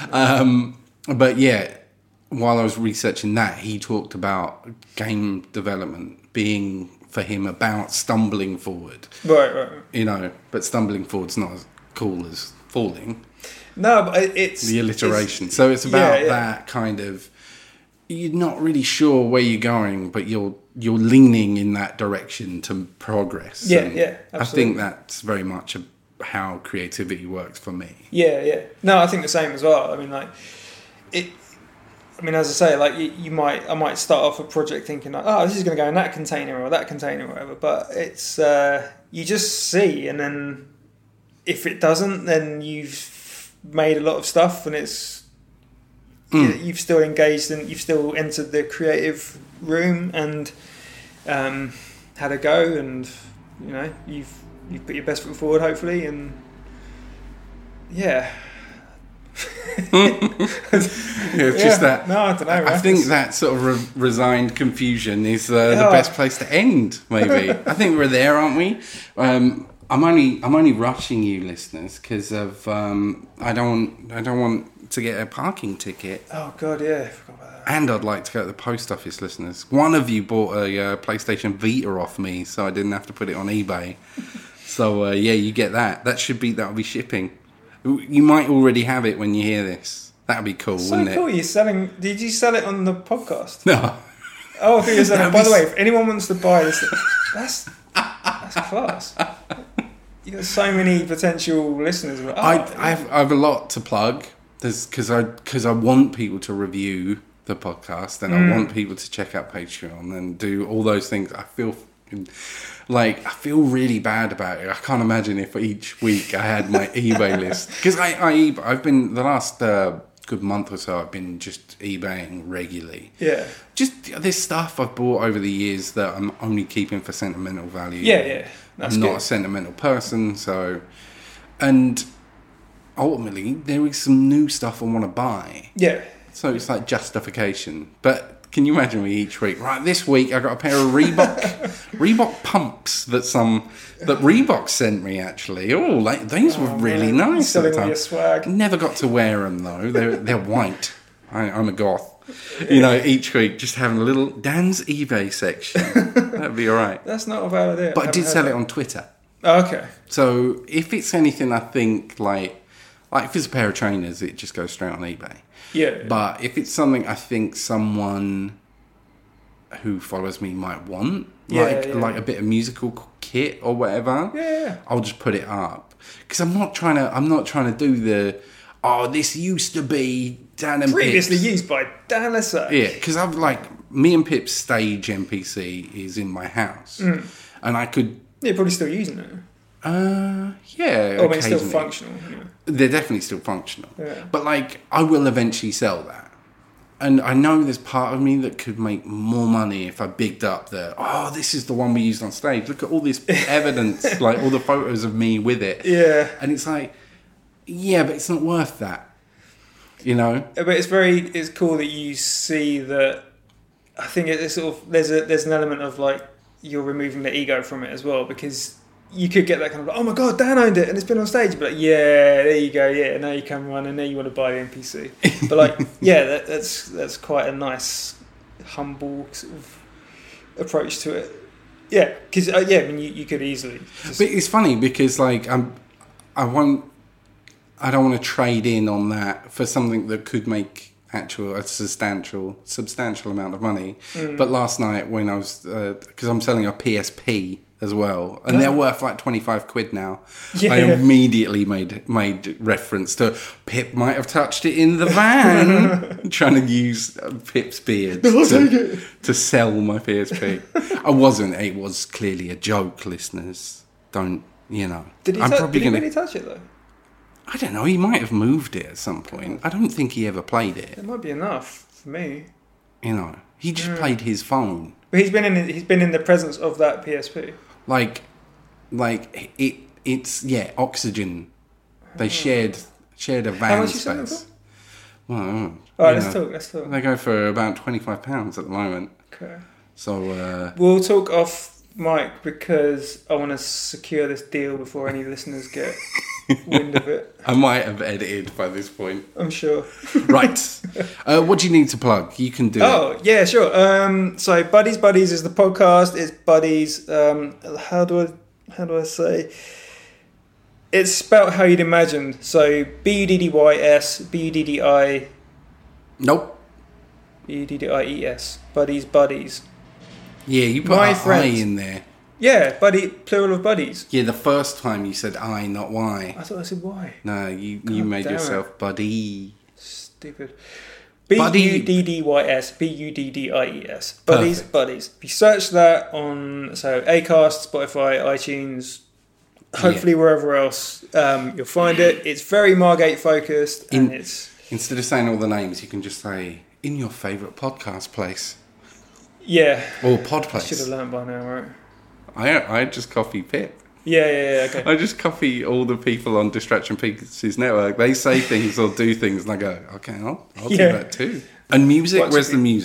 Um, but yeah, while I was researching that, he talked about game development being for him about stumbling forward. Right, right, right. You know, but stumbling forward's not as cool as falling. No, but it- it's The alliteration. it's- so it's about yeah, yeah. that kind of. You're not really sure where you're going, but you're you're leaning in that direction to progress. Yeah, And yeah, I absolutely. think that's very much a, how creativity works for me. Yeah, yeah. No, I think the same as well. I mean, like it. I mean, as I say, like you, you might, I might start off a project thinking like, oh, this is going to go in that container or that container or whatever. But it's uh, you just see, and then if it doesn't, then you've made a lot of stuff, and it's Mm. you, you've still engaged and you've still entered the creative room and um, had a go, and you know you've you've put your best foot forward, hopefully, and yeah. Yeah, it's just Yeah. that. No, I don't know, I right? think It's- that sort of re- resigned confusion is uh, the Yeah. best place to end. Maybe I think we're there, aren't we? Um, I'm only I'm only rushing you, listeners, because of um, I don't I don't want to get a parking ticket. Oh God, yeah, I forgot about that. And I'd like to go to the post office, listeners. One of you bought a uh, PlayStation Vita off me, so I didn't have to put it on eBay. So uh, yeah, you get that. That should be that'll be shipping. You might already have it when you hear this. That'd be cool, So wouldn't cool. it? You're selling. Did you sell it on the podcast? No. Oh, I thought you were selling. That'd By be the way, s- if anyone wants to buy this, that's that's class. You got so many potential listeners. Oh, I, I, have, I have a lot to plug. There's because I because I want people to review the podcast, and Mm. I want people to check out Patreon and do all those things. I feel fucking- like I feel really bad about it. I can't imagine if each week I had my eBay list, because I, I I've been the last uh, good month or so. I've been just eBaying regularly. Yeah. Just this stuff I've bought over the years that I'm only keeping for sentimental value. Yeah, yeah. That's I'm not good. a sentimental person, so and ultimately there is some new stuff I want to buy. Yeah. So it's like justification. But can you imagine me each week? Right, this week I got a pair of Reebok Reebok pumps that some that Reebok sent me actually. Oh, like these were really man. nice. Selling at the all time. your swag. Never got to wear them though. They're they're white. I, I'm a goth. You know, each week just having a little Dan's eBay section. That'd be all right. That's not a bad idea. But I did haven't sell heard it on Twitter. that. Oh, okay. So if it's anything, I think like like if it's a pair of trainers, it just goes straight on eBay. Yeah. But if it's something I think someone who follows me might want, Yeah, like yeah. like a bit of musical kit or whatever, Yeah, yeah. I'll just put it up because I'm not trying to. I'm not trying to do the. Oh, this used to be Dan and Previously Pips. used by Dan Lesser. Yeah, because I've like me and Pip's stage M P C is in my house, Mm. and I could. You're probably still using it. Uh, yeah, Oh, I mean, it's still occasionally. functional. Yeah. They're definitely still functional. Yeah. But like, I will eventually sell that. And I know there's part of me that could make more money if I bigged up the, oh, this is the one we used on stage. Look at all this evidence, like all the photos of me with it. Yeah. And it's like, yeah, but it's not worth that. You know? But it's very, it's cool that you see that. I think it's sort of there's a there's an element of like you're removing the ego from it as well, because you could get that kind of like, oh my god, Dan owned it and it's been on stage, but like, yeah, there you go, yeah, now you come on and now you want to buy the N P C. But like, yeah, that, that's that's quite a nice, humble sort of approach to it. Yeah, because uh, yeah, I mean, you, you could easily. Just, But it's funny because like I'm, I won't, I don't want to trade in on that for something that could make actual a substantial substantial amount of money. Mm. But last night when I was because I'm selling a P S P as well, and they're worth like twenty-five quid now. Yeah. I immediately made made reference to Pip might have touched it in the van, trying to use uh, Pip's beard to, to sell my P S P. I wasn't. It was clearly a joke, listeners. Don't you know? did he, I'm tou- probably did he gonna. really touch it though? I don't know. He might have moved it at some point. I don't think he ever played it. It might be enough for me. You know, he just played his phone. But he's been in he's been in the presence of that P S P. Like, like it. It's yeah. Oxygen. They shared shared a How van much you selling space. for? Well, I don't know. All right, You let's know, talk. Let's talk. They go for about twenty-five pounds at the moment. Okay. So uh, We'll talk off mic because I want to secure this deal before any listeners get wind of it. I might have edited by this point. I'm sure. Right. uh, what do you need to plug? You can do it. Oh, yeah, sure. Um, so Buddies Buddies is the podcast. It's Buddies. Um, how do I how do I say? It's spelt how you'd imagine. So B U D D Y S B U D D I Nope. B U D D I E S. Buddies Buddies. Yeah, you put My an I friends. in there. Yeah, buddy, plural of buddies. Yeah, the first time you said I, not Y. I thought I said why. No, you, you God made damn it. yourself buddy. Stupid. B U D D Y S B U D D I E S. Buddies, Perfect. buddies. If you search that on so Acast, Spotify, iTunes, hopefully wherever else, um, you'll find it. It's very Margate focused, and In- it's Instead of saying all the names, you can just say, in your favourite podcast place. yeah. Or pod I should have place. learned by now, right? I, I just copy Pip. Yeah, yeah, yeah. Okay. I just copy all the people on Distraction Pieces Network. They say things or do things, and I go, okay, I'll, I'll Yeah. do that too. And music, What's where's the- the music?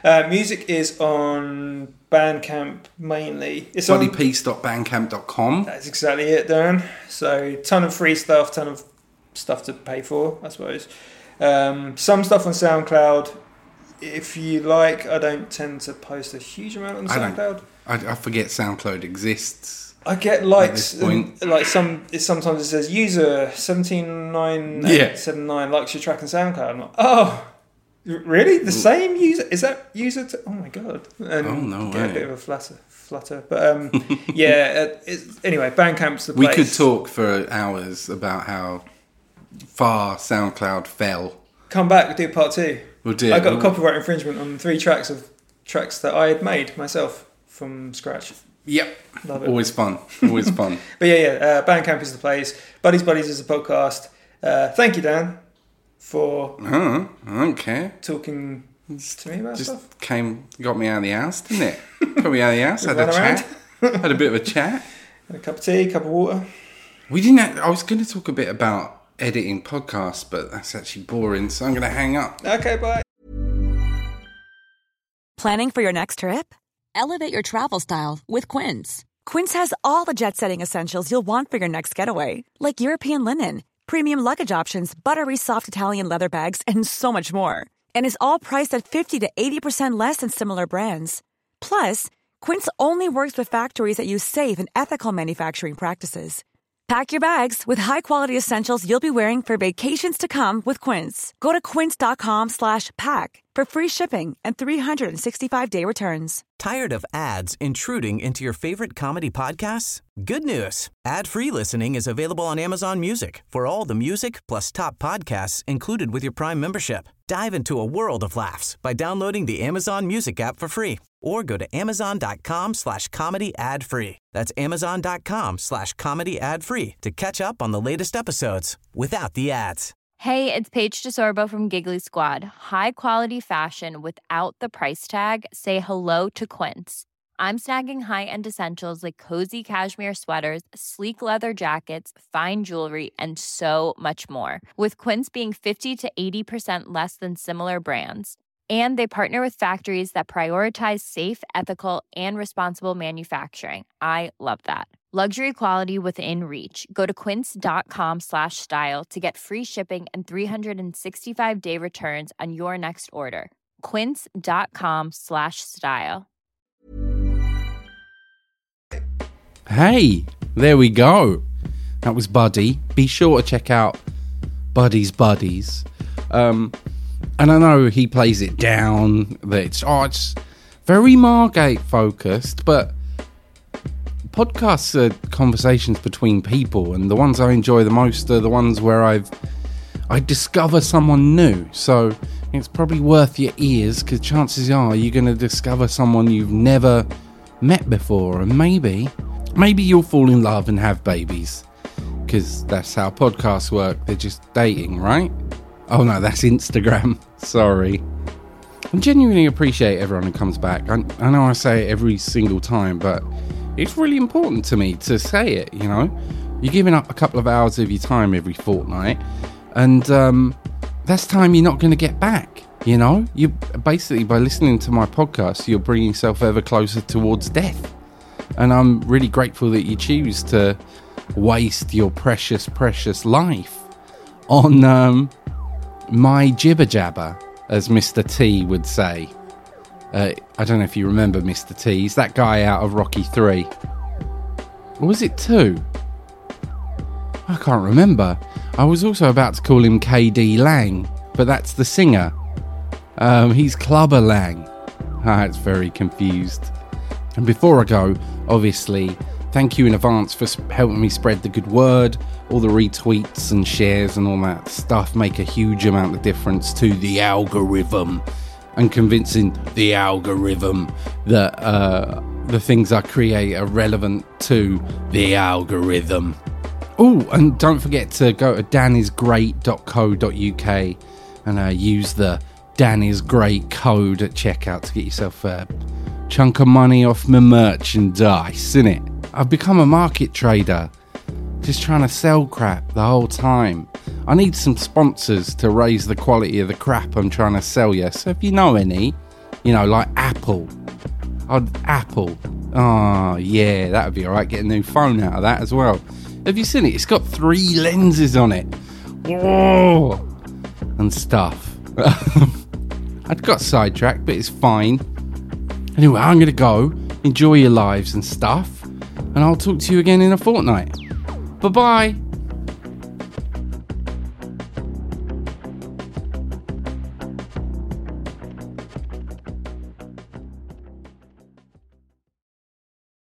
Uh, music is on Bandcamp mainly. It's body on peace dot bandcamp dot com. That's exactly it, Dan. So, ton of free stuff, ton of stuff to pay for, I suppose. Um, some stuff on SoundCloud. If you like, I don't tend to post a huge amount on SoundCloud. I, I forget SoundCloud exists. I get likes, and, like some. It sometimes it says user seventeen nine eight seven nine likes your track on SoundCloud. I'm like, oh, really? The same user? Is that user? To, oh my god! And oh no get way. A bit of a flutter, flutter. But um, yeah. Uh, it's, anyway, Bandcamp's the place. We could talk for hours about how far SoundCloud fell. Come back, do part two. We'll do it. I got a copyright infringement on three tracks of tracks that I had made myself from scratch. Yep. Love it. Always fun. Always fun. But yeah, yeah. Uh, Bandcamp is the place. Buddies Buddies is a podcast. Uh, thank you, Dan, for Oh, I don't care. talking to me about Just stuff. came, got me out of the house, didn't it? Put me out of the house, We had a ran chat. Had a bit of a chat. And a cup of tea, a cup of water. We didn't. Have, I was going to talk a bit about editing podcasts, but that's actually boring, so I'm going to hang up. Okay, bye. Planning for your next trip? Elevate your travel style with Quince. Quince has all the jet-setting essentials you'll want for your next getaway, like European linen, premium luggage options, buttery soft Italian leather bags, and so much more. And is all priced at fifty to eighty percent less than similar brands. Plus, Quince only works with factories that use safe and ethical manufacturing practices. Pack your bags with high-quality essentials you'll be wearing for vacations to come with Quince. Go to quince.com slash pack for free shipping and three sixty-five day returns. Tired of ads intruding into your favorite comedy podcasts? Good news. Ad-free listening is available on Amazon Music for all the music plus top podcasts included with your Prime membership. Dive into a world of laughs by downloading the Amazon Music app for free or go to amazon.com slash comedy ad free. That's amazon.com slash comedy ad free to catch up on the latest episodes without the ads. Hey, it's Paige DeSorbo from Giggly Squad. High quality fashion without the price tag. Say hello to Quince. I'm snagging high-end essentials like cozy cashmere sweaters, sleek leather jackets, fine jewelry, and so much more. With Quince being fifty to eighty percent less than similar brands. And they partner with factories that prioritize safe, ethical, and responsible manufacturing. I love that. Luxury quality within reach. Go to quince.com slash style to get free shipping and three sixty-five day returns on your next order. Quince.com slash style. Hey, there we go. That was Buddy. Be sure to check out Buddy's Buddies. Um, and I know he plays it down, that it's, oh, it's very Margate focused, but podcasts are conversations between people, and the ones I enjoy the most are the ones where I've I discover someone new. So it's probably worth your ears, because chances are you're going to discover someone you've never met before, and maybe maybe you'll fall in love and have babies, because that's how podcasts work. They're just dating, right? Oh no, that's Instagram. Sorry. I genuinely appreciate everyone who comes back. I, I know I say it every single time, but it's really important to me to say it, you know? You're giving up a couple of hours of your time every fortnight, and um, that's time you're not going to get back, you know? You basically, by listening to my podcast, you're bringing yourself ever closer towards death. And I'm really grateful that you choose to waste your precious, precious life on um, my jibber jabber, as Mister T would say. Uh, I don't know if you remember Mister T. He's that guy out of Rocky three. Or was it two? I can't remember. I was also about to call him K D Lang, but that's the singer. Um, he's Clubber Lang. Ah, it's very confused. And before I go, obviously, thank you in advance for helping me spread the good word. All the retweets and shares and all that stuff make a huge amount of difference to the algorithm, and convincing the algorithm that uh, the things I create are relevant to the algorithm. Oh, and don't forget to go to dan is great dot co dot uk and uh, use the Dan is Great code at checkout to get yourself a chunk of money off my merchandise, innit? I've become a market trader, just trying to sell crap the whole time. I need some sponsors to raise the quality of the crap I'm trying to sell you, so if you know any, You know, like Apple. I'd, Apple. Oh, yeah, that would be alright. Get a new phone out of that as well. Have you seen it? It's got three lenses on it. Whoa! And stuff. I'd got sidetracked, but it's fine. Anyway, I'm going to go. Enjoy your lives and stuff. And I'll talk to you again in a fortnight. Bye-bye.